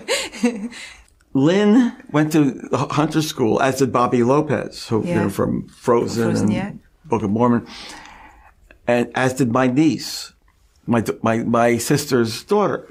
Lynn went to Hunter School, as did Bobby Lopez, who, yeah. you know, from Frozen, Frozen and yeah. Book of Mormon, and as did my niece, my my my sister's daughter.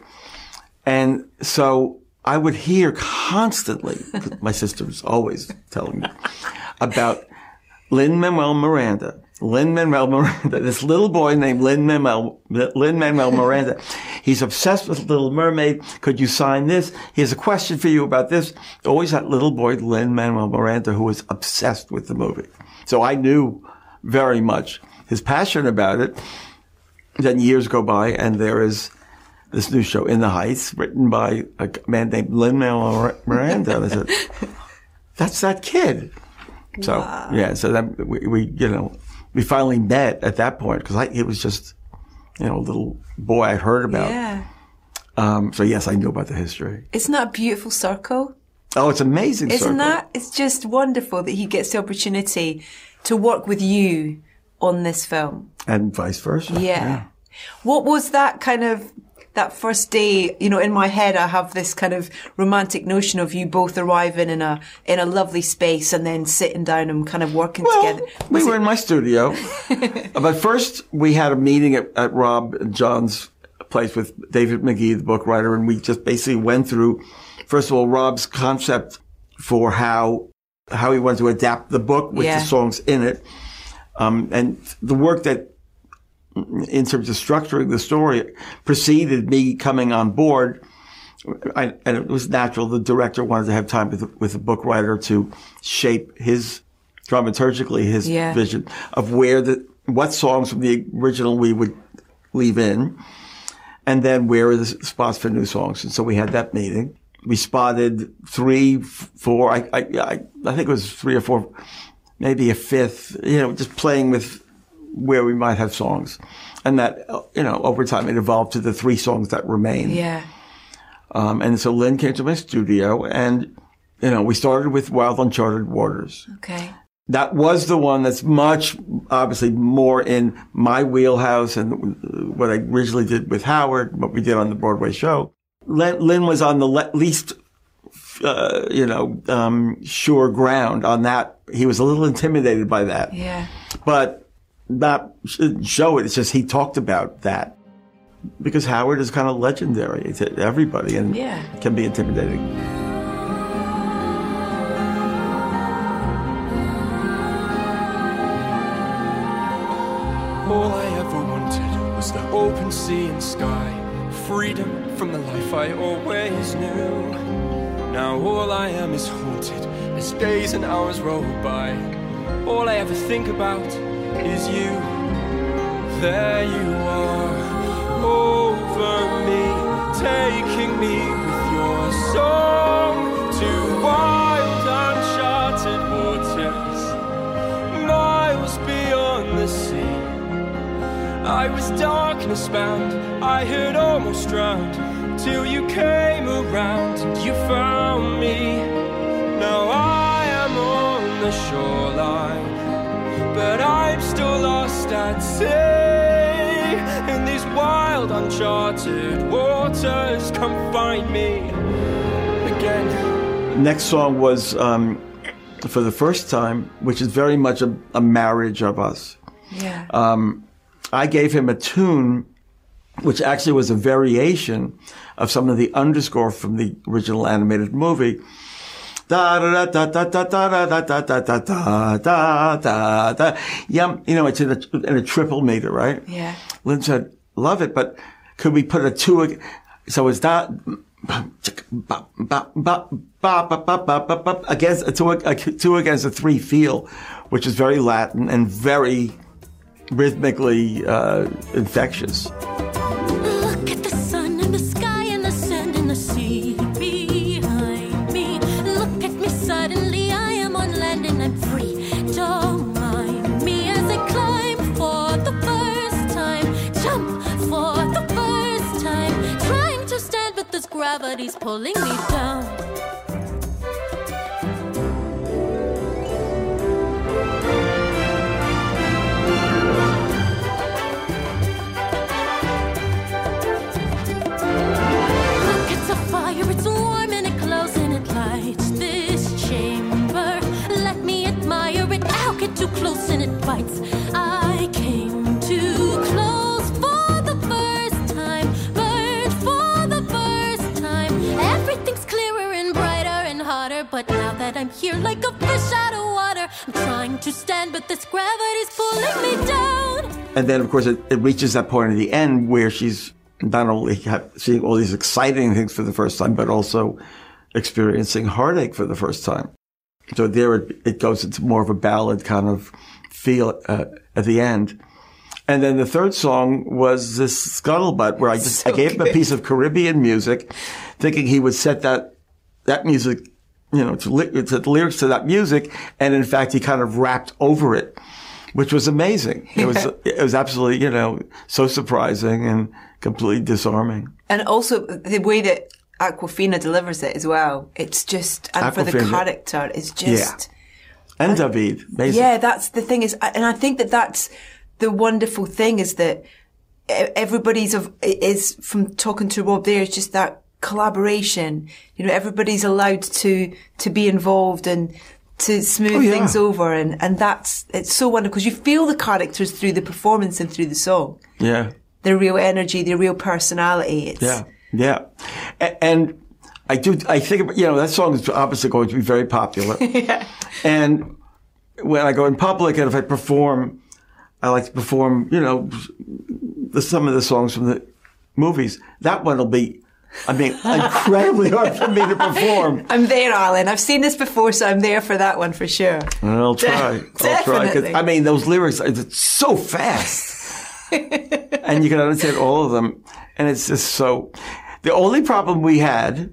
And so I would hear constantly, my sister was always telling me about Lin-Manuel Miranda. Lin-Manuel Miranda, this little boy named Lin-Manuel, Lin-Manuel Miranda. He's obsessed with Little Mermaid. Could you sign this? He has a question for you about this. Always that little boy, Lin-Manuel Miranda, who was obsessed with the movie. So I knew very much his passion about it. Then years go by, and there is this new show, In the Heights, written by a man named Lin-Manuel Miranda. And I said, that's that kid. So, wow. yeah, so that we, we, you know, we finally met at that point because it was just, you know, a little boy I heard about. Yeah. Um, so yes, I knew about the history. Isn't that a beautiful circle? Oh, it's amazing. Isn't circle. that? It's just wonderful that he gets the opportunity to work with you on this film. And vice versa. Yeah. yeah. What was that kind of, that first day, you know, in my head, I have this kind of romantic notion of you both arriving in a, in a lovely space and then sitting down and kind of working well, together. Was we it- were in my studio. But first we had a meeting at, at Rob and John's place with David McGee, the book writer, and we just basically went through, first of all, Rob's concept for how, how he wanted to adapt the book with yeah. the songs in it. Um, and the work that, in terms of structuring the story, preceded me coming on board. I, and it was natural. The director wanted to have time with, with the book writer to shape his, dramaturgically, his yeah. vision of where the, what songs from the original we would leave in, and then where are the spots for new songs. And so we had that meeting. We spotted three, four, I, I, I, I think it was three or four, maybe a fifth, you know, just playing with where we might have songs. And that, you know, over time it evolved to the three songs that remain. Yeah. Um, and so Lynn came to my studio and, you know, we started with Wild Uncharted Waters. Okay. That was the one that's much, obviously, more in my wheelhouse and what I originally did with Howard, what we did on the Broadway show. Lynn, Lynn was on the le- least, uh, you know, um, sure ground on that. He was a little intimidated by that. Yeah. But not show it. It's just he talked about that because Howard is kind of legendary to everybody and yeah. can be intimidating. All I ever wanted was the open sea and sky, freedom from the life I always knew. Now all I am is haunted as days and hours roll by. All I ever think about is you. There you are, over me, taking me with your song to wild uncharted waters, miles beyond the sea. I was darkness bound, I had almost drowned, till you came around and you found me. Now I am on the shoreline, but I'm still lost at sea. In these wild uncharted waters, come find me again. Next song was um, For the First Time, which is very much a, a marriage of us. Yeah. Um, I gave him a tune which actually was a variation of some of the underscore from the original animated movie. Da da da da da da da da da da da da da da. Yeah, you know, it's in a, in a triple meter, right? Yeah. Lynn said, "Love it, but could we put a two?" ag- So it's that against a two, a two against a three feel, which is very Latin and very rhythmically uh, infectious. Look at the sun and the sky and the sand and the sea behind me. Look at me suddenly, I am on land and I'm free. Don't mind me as I climb for the first time, jump for the first time, trying to stand but this gravity's pulling me down. It's warm and it glows and it lights this chamber. Let me admire it. I'll get too close and it bites. I came too close for the first time, burned for the first time. Everything's clearer and brighter and hotter, but now that I'm here like a fish out of water, I'm trying to stand, but this gravity's pulling me down. And then, of course, it, it reaches that point at the end where she's not only have, seeing all these exciting things for the first time, but also experiencing heartache for the first time. So there it, it goes into more of a ballad kind of feel uh, at the end. And then the third song was this Scuttlebutt, where I just So I gave him a good. piece of Caribbean music, thinking he would set that that music, you know, to, li- to the lyrics to that music, and in fact he kind of rapped over it, which was amazing. It was it was absolutely, you know, so surprising and completely disarming. And also the way that Aquafina delivers it as well. It's just, and for the Awkwafina. character, it's just... And David, basically. Yeah, that's the thing is, and I think that that's the wonderful thing is that everybody's of, is from talking to Rob there, is just that collaboration. You know, everybody's allowed to, to be involved and to smooth Oh, yeah. things over. And, and that's, it's so wonderful because you feel the characters through the performance and through the song. Yeah. Their real energy, their real personality. It's, Yeah. Yeah. A- And I do, I think, you know, that song is obviously going to be very popular. yeah. And when I go in public and if I perform, I like to perform, you know, the, some of the songs from the movies. That one will be, I mean, incredibly hard for me to perform. I'm there, Alan. I've seen this before, so I'm there for that one for sure. And I'll try. I'll try. 'Cause, Definitely. I mean, those lyrics, it's so fast. And you can understand all of them. And it's just so, the only problem we had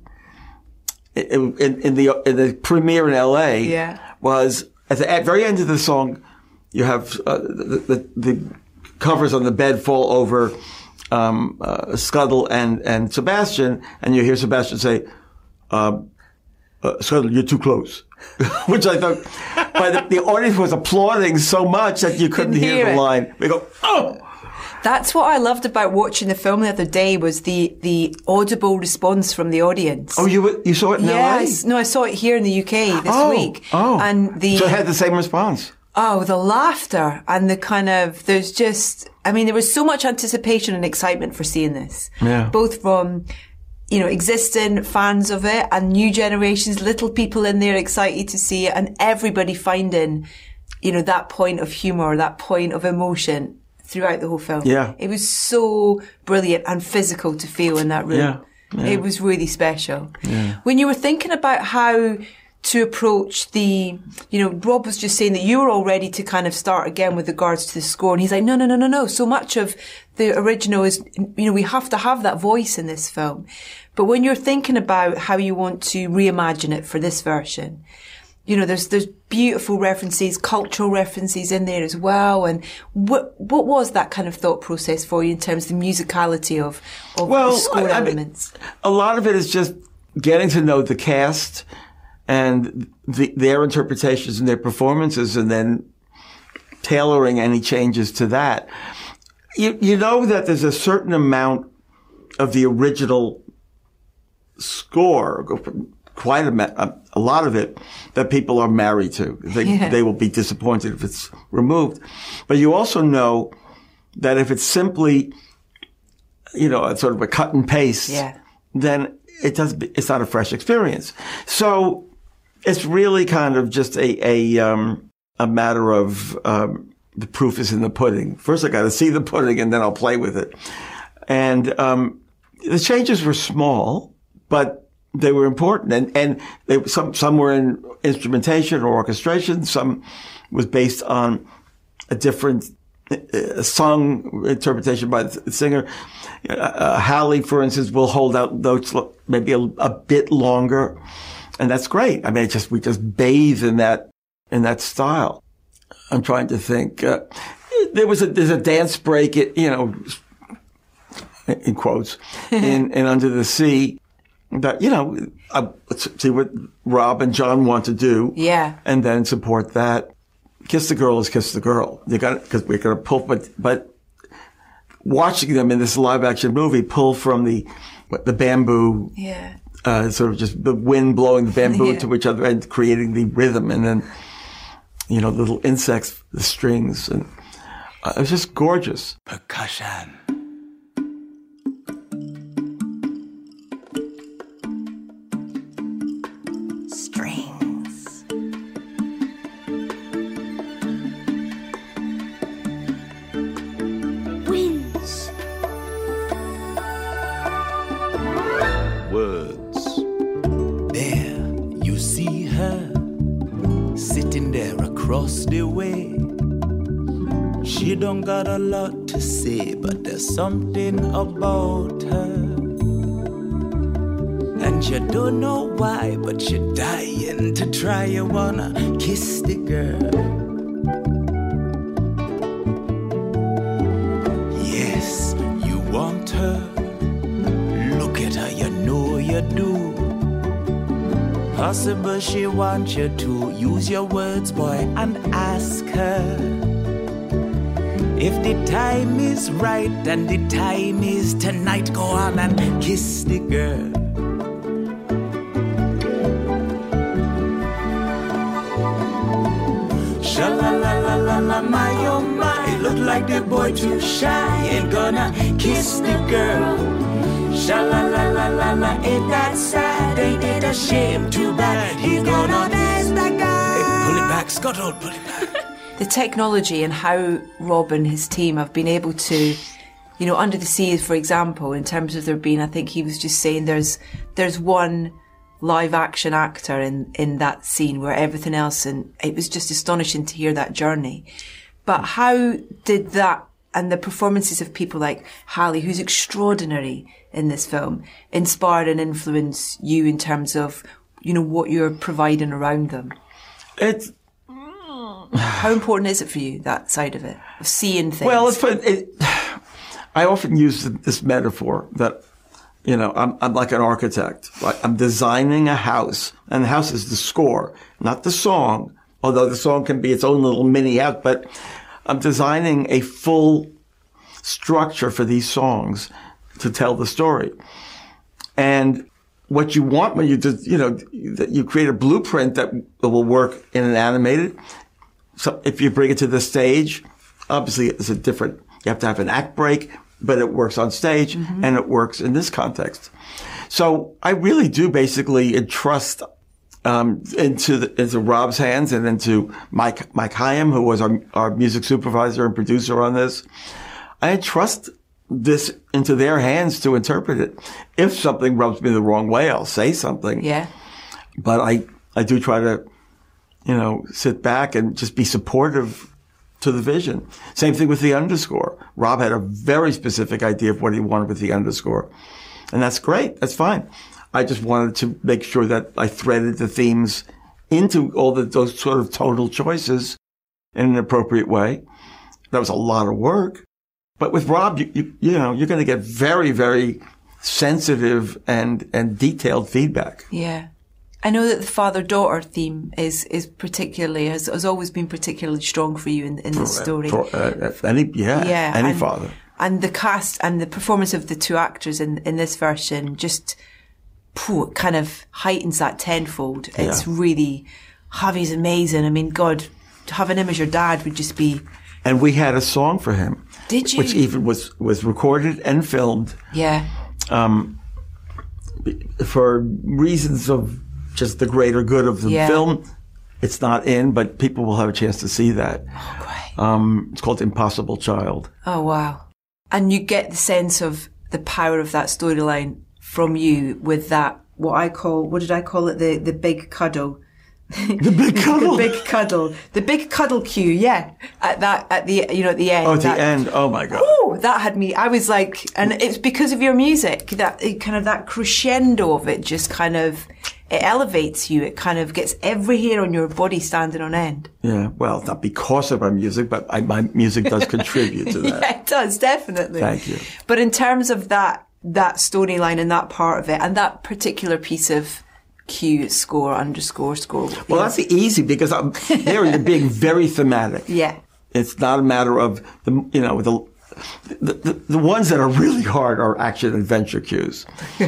in, in, in the in the premiere in L A Yeah. was at the at very end of the song, you have uh, the, the the covers on the bed fall over um, uh, Scuttle and and Sebastian, and you hear Sebastian say, um, uh, "Scuttle, you're too close," which I thought, but the, the audience was applauding so much that you couldn't Couldn't hear, hear the it. line. We go, "Oh." That's what I loved about watching the film the other day was the, the audible response from the audience. Oh, you were- you saw it in L A? Yes. No, I saw it here in the U K this oh, week. Oh, And the, so it had the same response. oh, the laughter and the kind of, there's just, I mean, there was so much anticipation and excitement for seeing this. Yeah. Both from, you know, existing fans of it and new generations, little people in there excited to see it and everybody finding, you know, that point of humour, that point of emotion throughout the whole film. Yeah. It was so brilliant and physical to feel in that room. Yeah. Yeah. It was really special. Yeah. When you were thinking about how to approach the, you know, Rob was just saying that you were all ready to kind of start again with regards to the score. And he's like, no, no, no, no, no. So much of the original is, you know, we have to have that voice in this film. But when you're thinking about how you want to reimagine it for this version, you know, there's, there's beautiful references, cultural references in there as well. And what, what was that kind of thought process for you in terms of the musicality of, of well, the score I mean, elements? a lot of it is just getting to know the cast and the, their interpretations and their performances, and then tailoring any changes to that. You, you know that there's a certain amount of the original score, quite a, a lot of it, that people are married to. They, yeah. they will be disappointed if it's removed. But you also know that if it's simply, you know, a sort of a cut and paste, yeah. then it does. It's not a fresh experience. So it's really kind of just a a um, a matter of um, the proof is in the pudding. First, I got to see the pudding, and then I'll play with it. And um, the changes were small, but they were important, and and they some some were in instrumentation or orchestration. Some was based on a different uh, song interpretation by the singer. Uh, Hallie, for instance, will hold out notes maybe a, a bit longer, and that's great. I mean, it just we just bathe in that in that style. I'm trying to think. Uh, there was a there's a dance break, you know, in quotes, in, in Under the Sea. That, you know, uh, let's see what Rob and John want to do. Yeah. And then support that. Kiss the Girl is Kiss the Girl. You got because we're going to pull, but, but watching them in this live action movie pull from the, what, the bamboo. Yeah. Uh, sort of just the wind blowing the bamboo yeah. to each other and creating the rhythm. And then, you know, little insects, the strings. And uh, it was just gorgeous. Percussion. She don't got a lot to say, but there's something about her. And you don't know why, but you're dying to try. You wanna kiss the girl. Yes, you want her. Look at her, you know you do. Possible she wants you to use your words, boy, and ask her if the time is right, and the time is tonight. Go on and kiss the girl. Sha-la-la-la-la-la, my oh my. Look like the boy too shy. Ain't gonna kiss the girl. Sha-la-la-la-la-la, ain't that sad? Ain't it a shame? Too bad he's gonna kiss that guy. Hey, pull it back, Scotland, pull it back. The technology and how Rob and his team have been able to, you know, Under the Sea, for example, in terms of there being, I think he was just saying there's there's one live action actor in, in that scene where everything else, and it was just astonishing to hear that journey. But how did that and the performances of people like Hallie, who's extraordinary in this film, inspire and influence you in terms of, you know, what you're providing around them? It's How important is it for you, that side of it, of seeing things? Well, let's put it, I often use this metaphor that, you know, I'm, I'm like an architect. Like I'm designing a house, and the house is the score, not the song, although the song can be its own little mini house, but I'm designing a full structure for these songs to tell the story. And what you want when you just, you know, you create a blueprint that will work in an animated. So if you bring it to the stage, obviously it's a different, you have to have an act break, but it works on stage mm-hmm. and it works in this context. So I really do basically entrust, um, into the, into Rob's hands and into Mike, Mike Hyam, who was our, our music supervisor and producer on this. I entrust this into their hands to interpret it. If something rubs me the wrong way, I'll say something. Yeah. But I, I do try to, you know, sit back and just be supportive to the vision. Same thing with the underscore. Rob had a very specific idea of what he wanted with the underscore. And that's great. That's fine. I just wanted to make sure that I threaded the themes into all the, those sort of tonal choices in an appropriate way. That was a lot of work. But with Rob, you, you, you know, you're going to get very, very sensitive and, and detailed feedback. Yeah. I know that the father-daughter theme is, is particularly, has, has always been particularly strong for you in, in this story. For, uh, any, yeah, yeah, any and, father. And the cast and the performance of the two actors in, in this version just phew, kind of heightens that tenfold. It's Yeah. really, Javi's amazing. I mean, God, to have him as your dad would just be... And we had a song for him. Did you? Which even was, was recorded and filmed. Yeah. Um, for reasons of just the greater good of the Yeah. film. It's not in, but people will have a chance to see that. Oh, great. Um, it's called Impossible Child. Oh, wow. And you get the sense of the power of that storyline from you with that, what I call, what did I call it? The, the big cuddle. The big cuddle? The big cuddle. The big cuddle cue, yeah. At that, at the, you know, at the end. Oh, at that, the end. Oh, my God. Oh, that had me, I was like, and it's because of your music, that it kind of that crescendo of it just kind of, it elevates you. It kind of gets every hair on your body standing on end. Yeah, well, not because of my music, but I, my music does contribute to that. Yeah, it does, definitely. Thank you. But in terms of that, that storyline and that part of it, and that particular piece of cue, score, underscore, score. Well, that's easy because I'm, there you're being very thematic. Yeah. It's not a matter of the, you know, the, the, the, the ones that are really hard are action adventure cues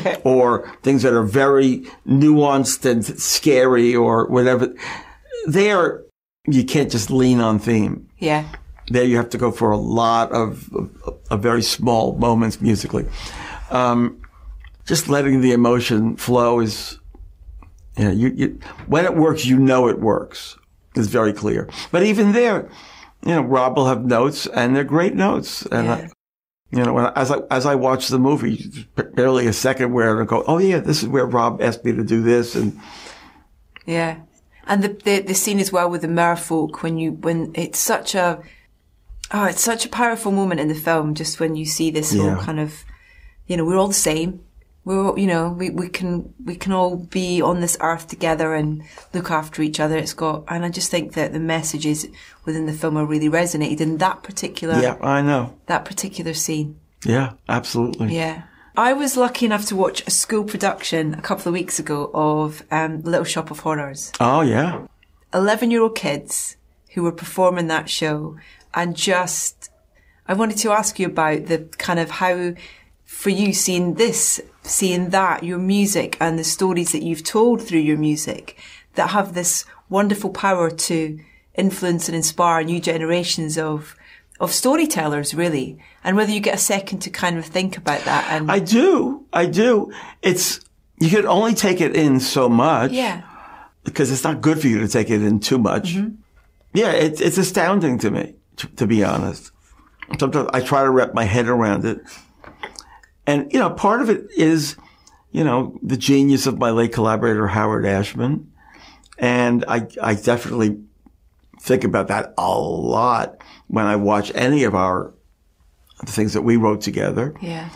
or things that are very nuanced and scary or whatever. There, you can't just lean on theme. Yeah. There you have to go for a lot of, of, of very small moments musically. Um, just letting the emotion flow is, yeah, you, you, when it works, you know it works. It's very clear. But even there, you know, Rob will have notes, and they're great notes. And Yeah. I, you know, when I, as I as I watch the movie, barely a second where I go, "Oh yeah, this is where Rob asked me to do this," and Yeah. And the, the the scene as well with the merfolk when you when it's such a oh it's such a powerful moment in the film, just when you see this Yeah. whole kind of, you know, we're all the same. We're all, you know, we, we can we can all be on this earth together and look after each other. It's got, and I just think that the messages within the film are really resonated in that particular yeah, I know, that particular scene. yeah, absolutely, Yeah. I was lucky enough to watch a school production a couple of weeks ago of um, Little Shop of Horrors. Oh yeah, eleven-year-old kids who were performing that show, and just, I wanted to ask you about the kind of how, for you, seeing this, seeing that, your music and the stories that you've told through your music that have this wonderful power to influence and inspire new generations of of storytellers, really, and whether you get a second to kind of think about that. And I do, I do. It's you can only take it in so much, yeah, because it's not good for you to take it in too much. Mm-hmm. Yeah, it's it's astounding to me, to, to be honest. Sometimes I try to wrap my head around it. And, you know, part of it is, you know, the genius of my late collaborator, Howard Ashman. And I, I definitely think about that a lot when I watch any of our, the things that we wrote together. yeah,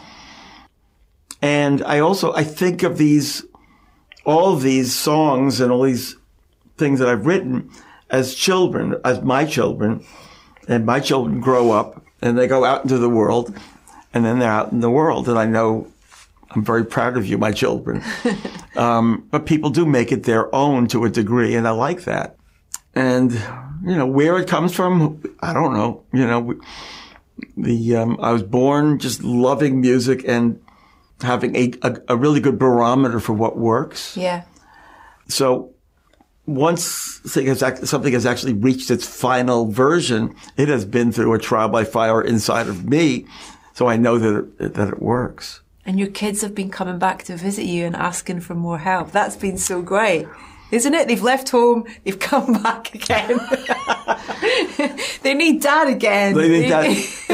And I also, I think of these, all of these songs and all these things that I've written as children, as my children. And my children grow up and they go out into the world. And then they're out in the world, and I know I'm very proud of you, my children. um, but people do make it their own to a degree, and I like that. And, you know, where it comes from, I don't know. You know, the um, I was born just loving music and having a, a, a really good barometer for what works. yeah, So once something has, act- something has actually reached its final version, it has been through a trial by fire inside of me. So I know that it, that it works. and your kids have been coming back to visit you and asking for more help. That's been so great, isn't it? They've left home, they've come back again. They need dad again. They need dad.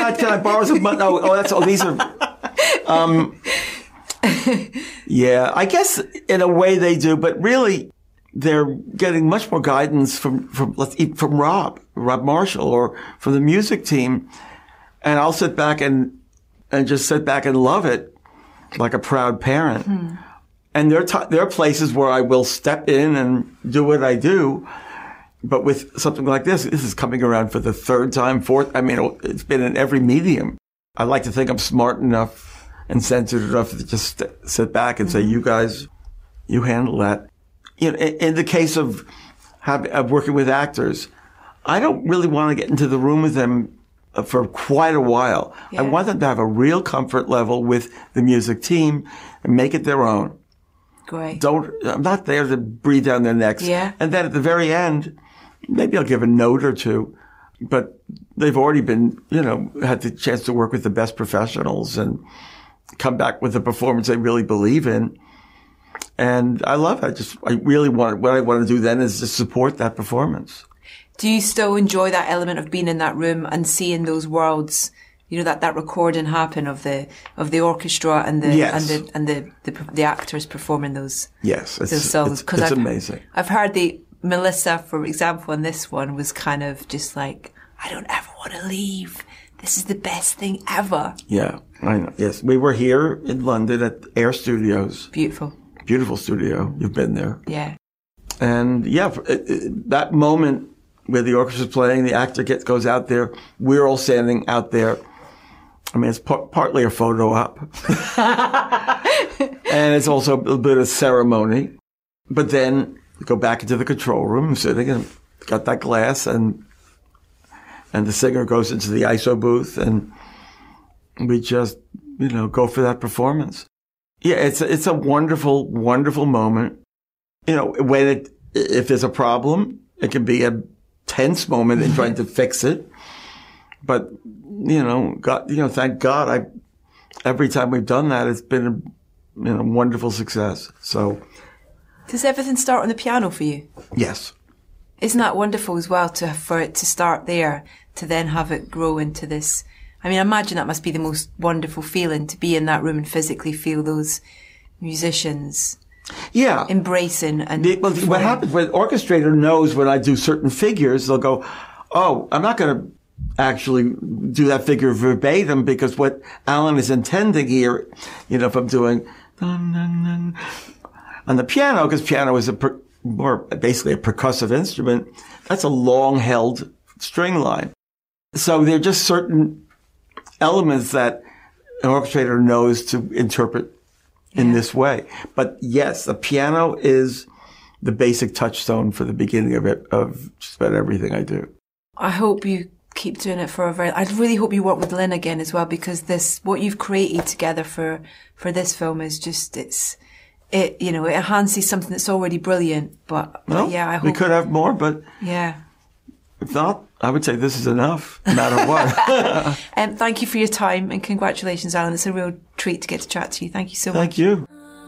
Dad, can I borrow some money? Oh, oh, that's, oh, these are, um, yeah, I guess in a way they do, but really they're getting much more guidance from, from, let's eat from Rob, Rob Marshall, or from the music team. And I'll sit back and, and just sit back and love it like a proud parent. Hmm. And there are, t- there are places where I will step in and do what I do. But with something like this, this is coming around for the third time, fourth. I mean, it's been in every medium. I like to think I'm smart enough and sensitive enough to just sit back and say, you guys, you handle that. You know, in, in the case of, have, of working with actors, I don't really want to get into the room with them for quite a while. Yeah. I want them to have a real comfort level with the music team and make it their own. Great. Don't, I'm not there to breathe down their necks. Yeah. And then at the very end, maybe I'll give a note or two, but they've already been, you know, had the chance to work with the best professionals and come back with a performance they really believe in. And I love it. I just, I really want, what I want to do then is just support that performance. Do you still enjoy that element of being in that room and seeing those worlds, you know, that, that recording happen of the, of the orchestra and the, yes. and the, and the, the, the actors performing those, yes, it's, those songs? It's, it's I've, amazing. I've heard the, Melissa, for example, in this one was kind of just like, I don't ever want to leave. This is the best thing ever. Yeah, I know. Yes, we were here in London at Air Studios. Beautiful. Beautiful studio. You've been there. Yeah. And yeah, it, it, that moment where the orchestra's playing, the actor gets, goes out there, we're all standing out there. I mean, it's par- partly a photo op. And it's also a little bit of ceremony. But then go back into the control room, sitting and got that glass, and and the singer goes into the I S O booth, and we just, you know, go for that performance. Yeah, it's a, it's a wonderful, wonderful moment. You know, when it, if there's a problem, it can be a tense moment in trying to fix it. But, you know, God, you know, thank God, I every time we've done that, it's been a, you know, wonderful success. So. Does everything start on the piano for you? Yes. Isn't that wonderful as well to for it to start there, to then have it grow into this? I mean, I imagine that must be the most wonderful feeling, to be in that room and physically feel those musicians. Yeah. Embracing and. The, well, what happens when the orchestrator knows when I do certain figures, they'll go, "Oh, I'm not going to actually do that figure verbatim because what Alan is intending here, you know, if I'm doing." Dun, dun, dun, on the piano, because piano is a per, more basically a percussive instrument, that's a long-held string line. So there are just certain elements that an orchestrator knows to interpret in yeah. this way. But yes, the piano is the basic touchstone for the beginning of it, of just about everything I do. I hope you keep doing it for a very, I really hope you work with Lynn again as well, because this, what you've created together for, for this film is just, it's, It, you know, it enhances something that's already brilliant, but, well, but yeah, I hope. We could have more, but yeah. If not, I would say this is enough, no matter what. um, thank you for your time and congratulations, Alan. It's a real treat to get to chat to you. Thank you so thank much. Thank you.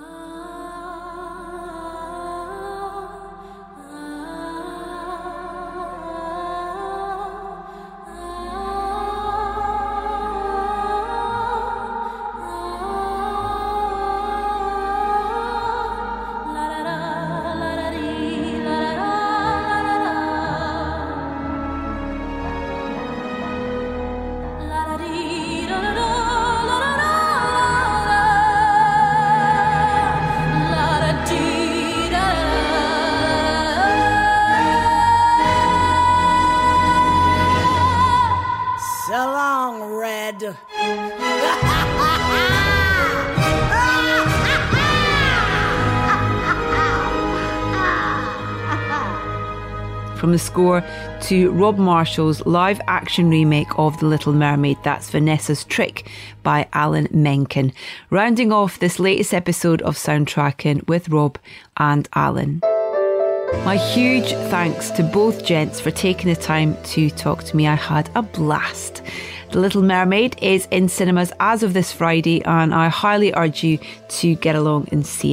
From the score to Rob Marshall's live action remake of The Little Mermaid, that's Vanessa's Trick by Alan Menken. Rounding off this latest episode of Soundtracking with Rob and Alan. My huge thanks to both gents for taking the time to talk to me. I had a blast. The Little Mermaid is in cinemas as of this Friday, and I highly urge you to get along and see it.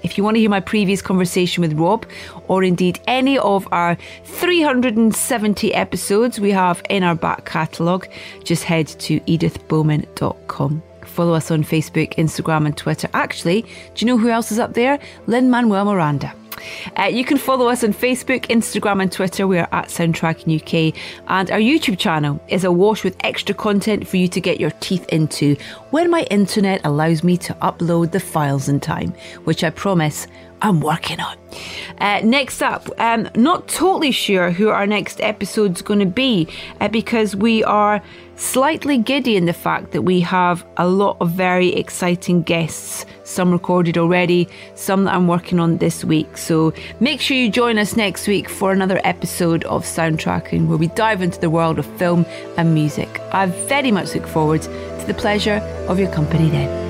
If you want to hear my previous conversation with Rob, or indeed any of our three hundred seventy episodes we have in our back catalogue, just head to edith bowman dot com. Follow us on Facebook, Instagram and Twitter. Actually, do you know who else is up there? Lin-Manuel Miranda. Uh, you can follow us on Facebook, Instagram and Twitter. We are at Soundtracking U K, and our YouTube channel is awash with extra content for you to get your teeth into when my internet allows me to upload the files in time, which I promise I'm working on. Uh, next up, um, not totally sure who our next episode's going to be uh, because we are slightly giddy in the fact that we have a lot of very exciting guests, some recorded already, some that I'm working on this week. So make sure you join us next week for another episode of Soundtracking, where we dive into the world of film and music. I very much look forward to the pleasure of your company then.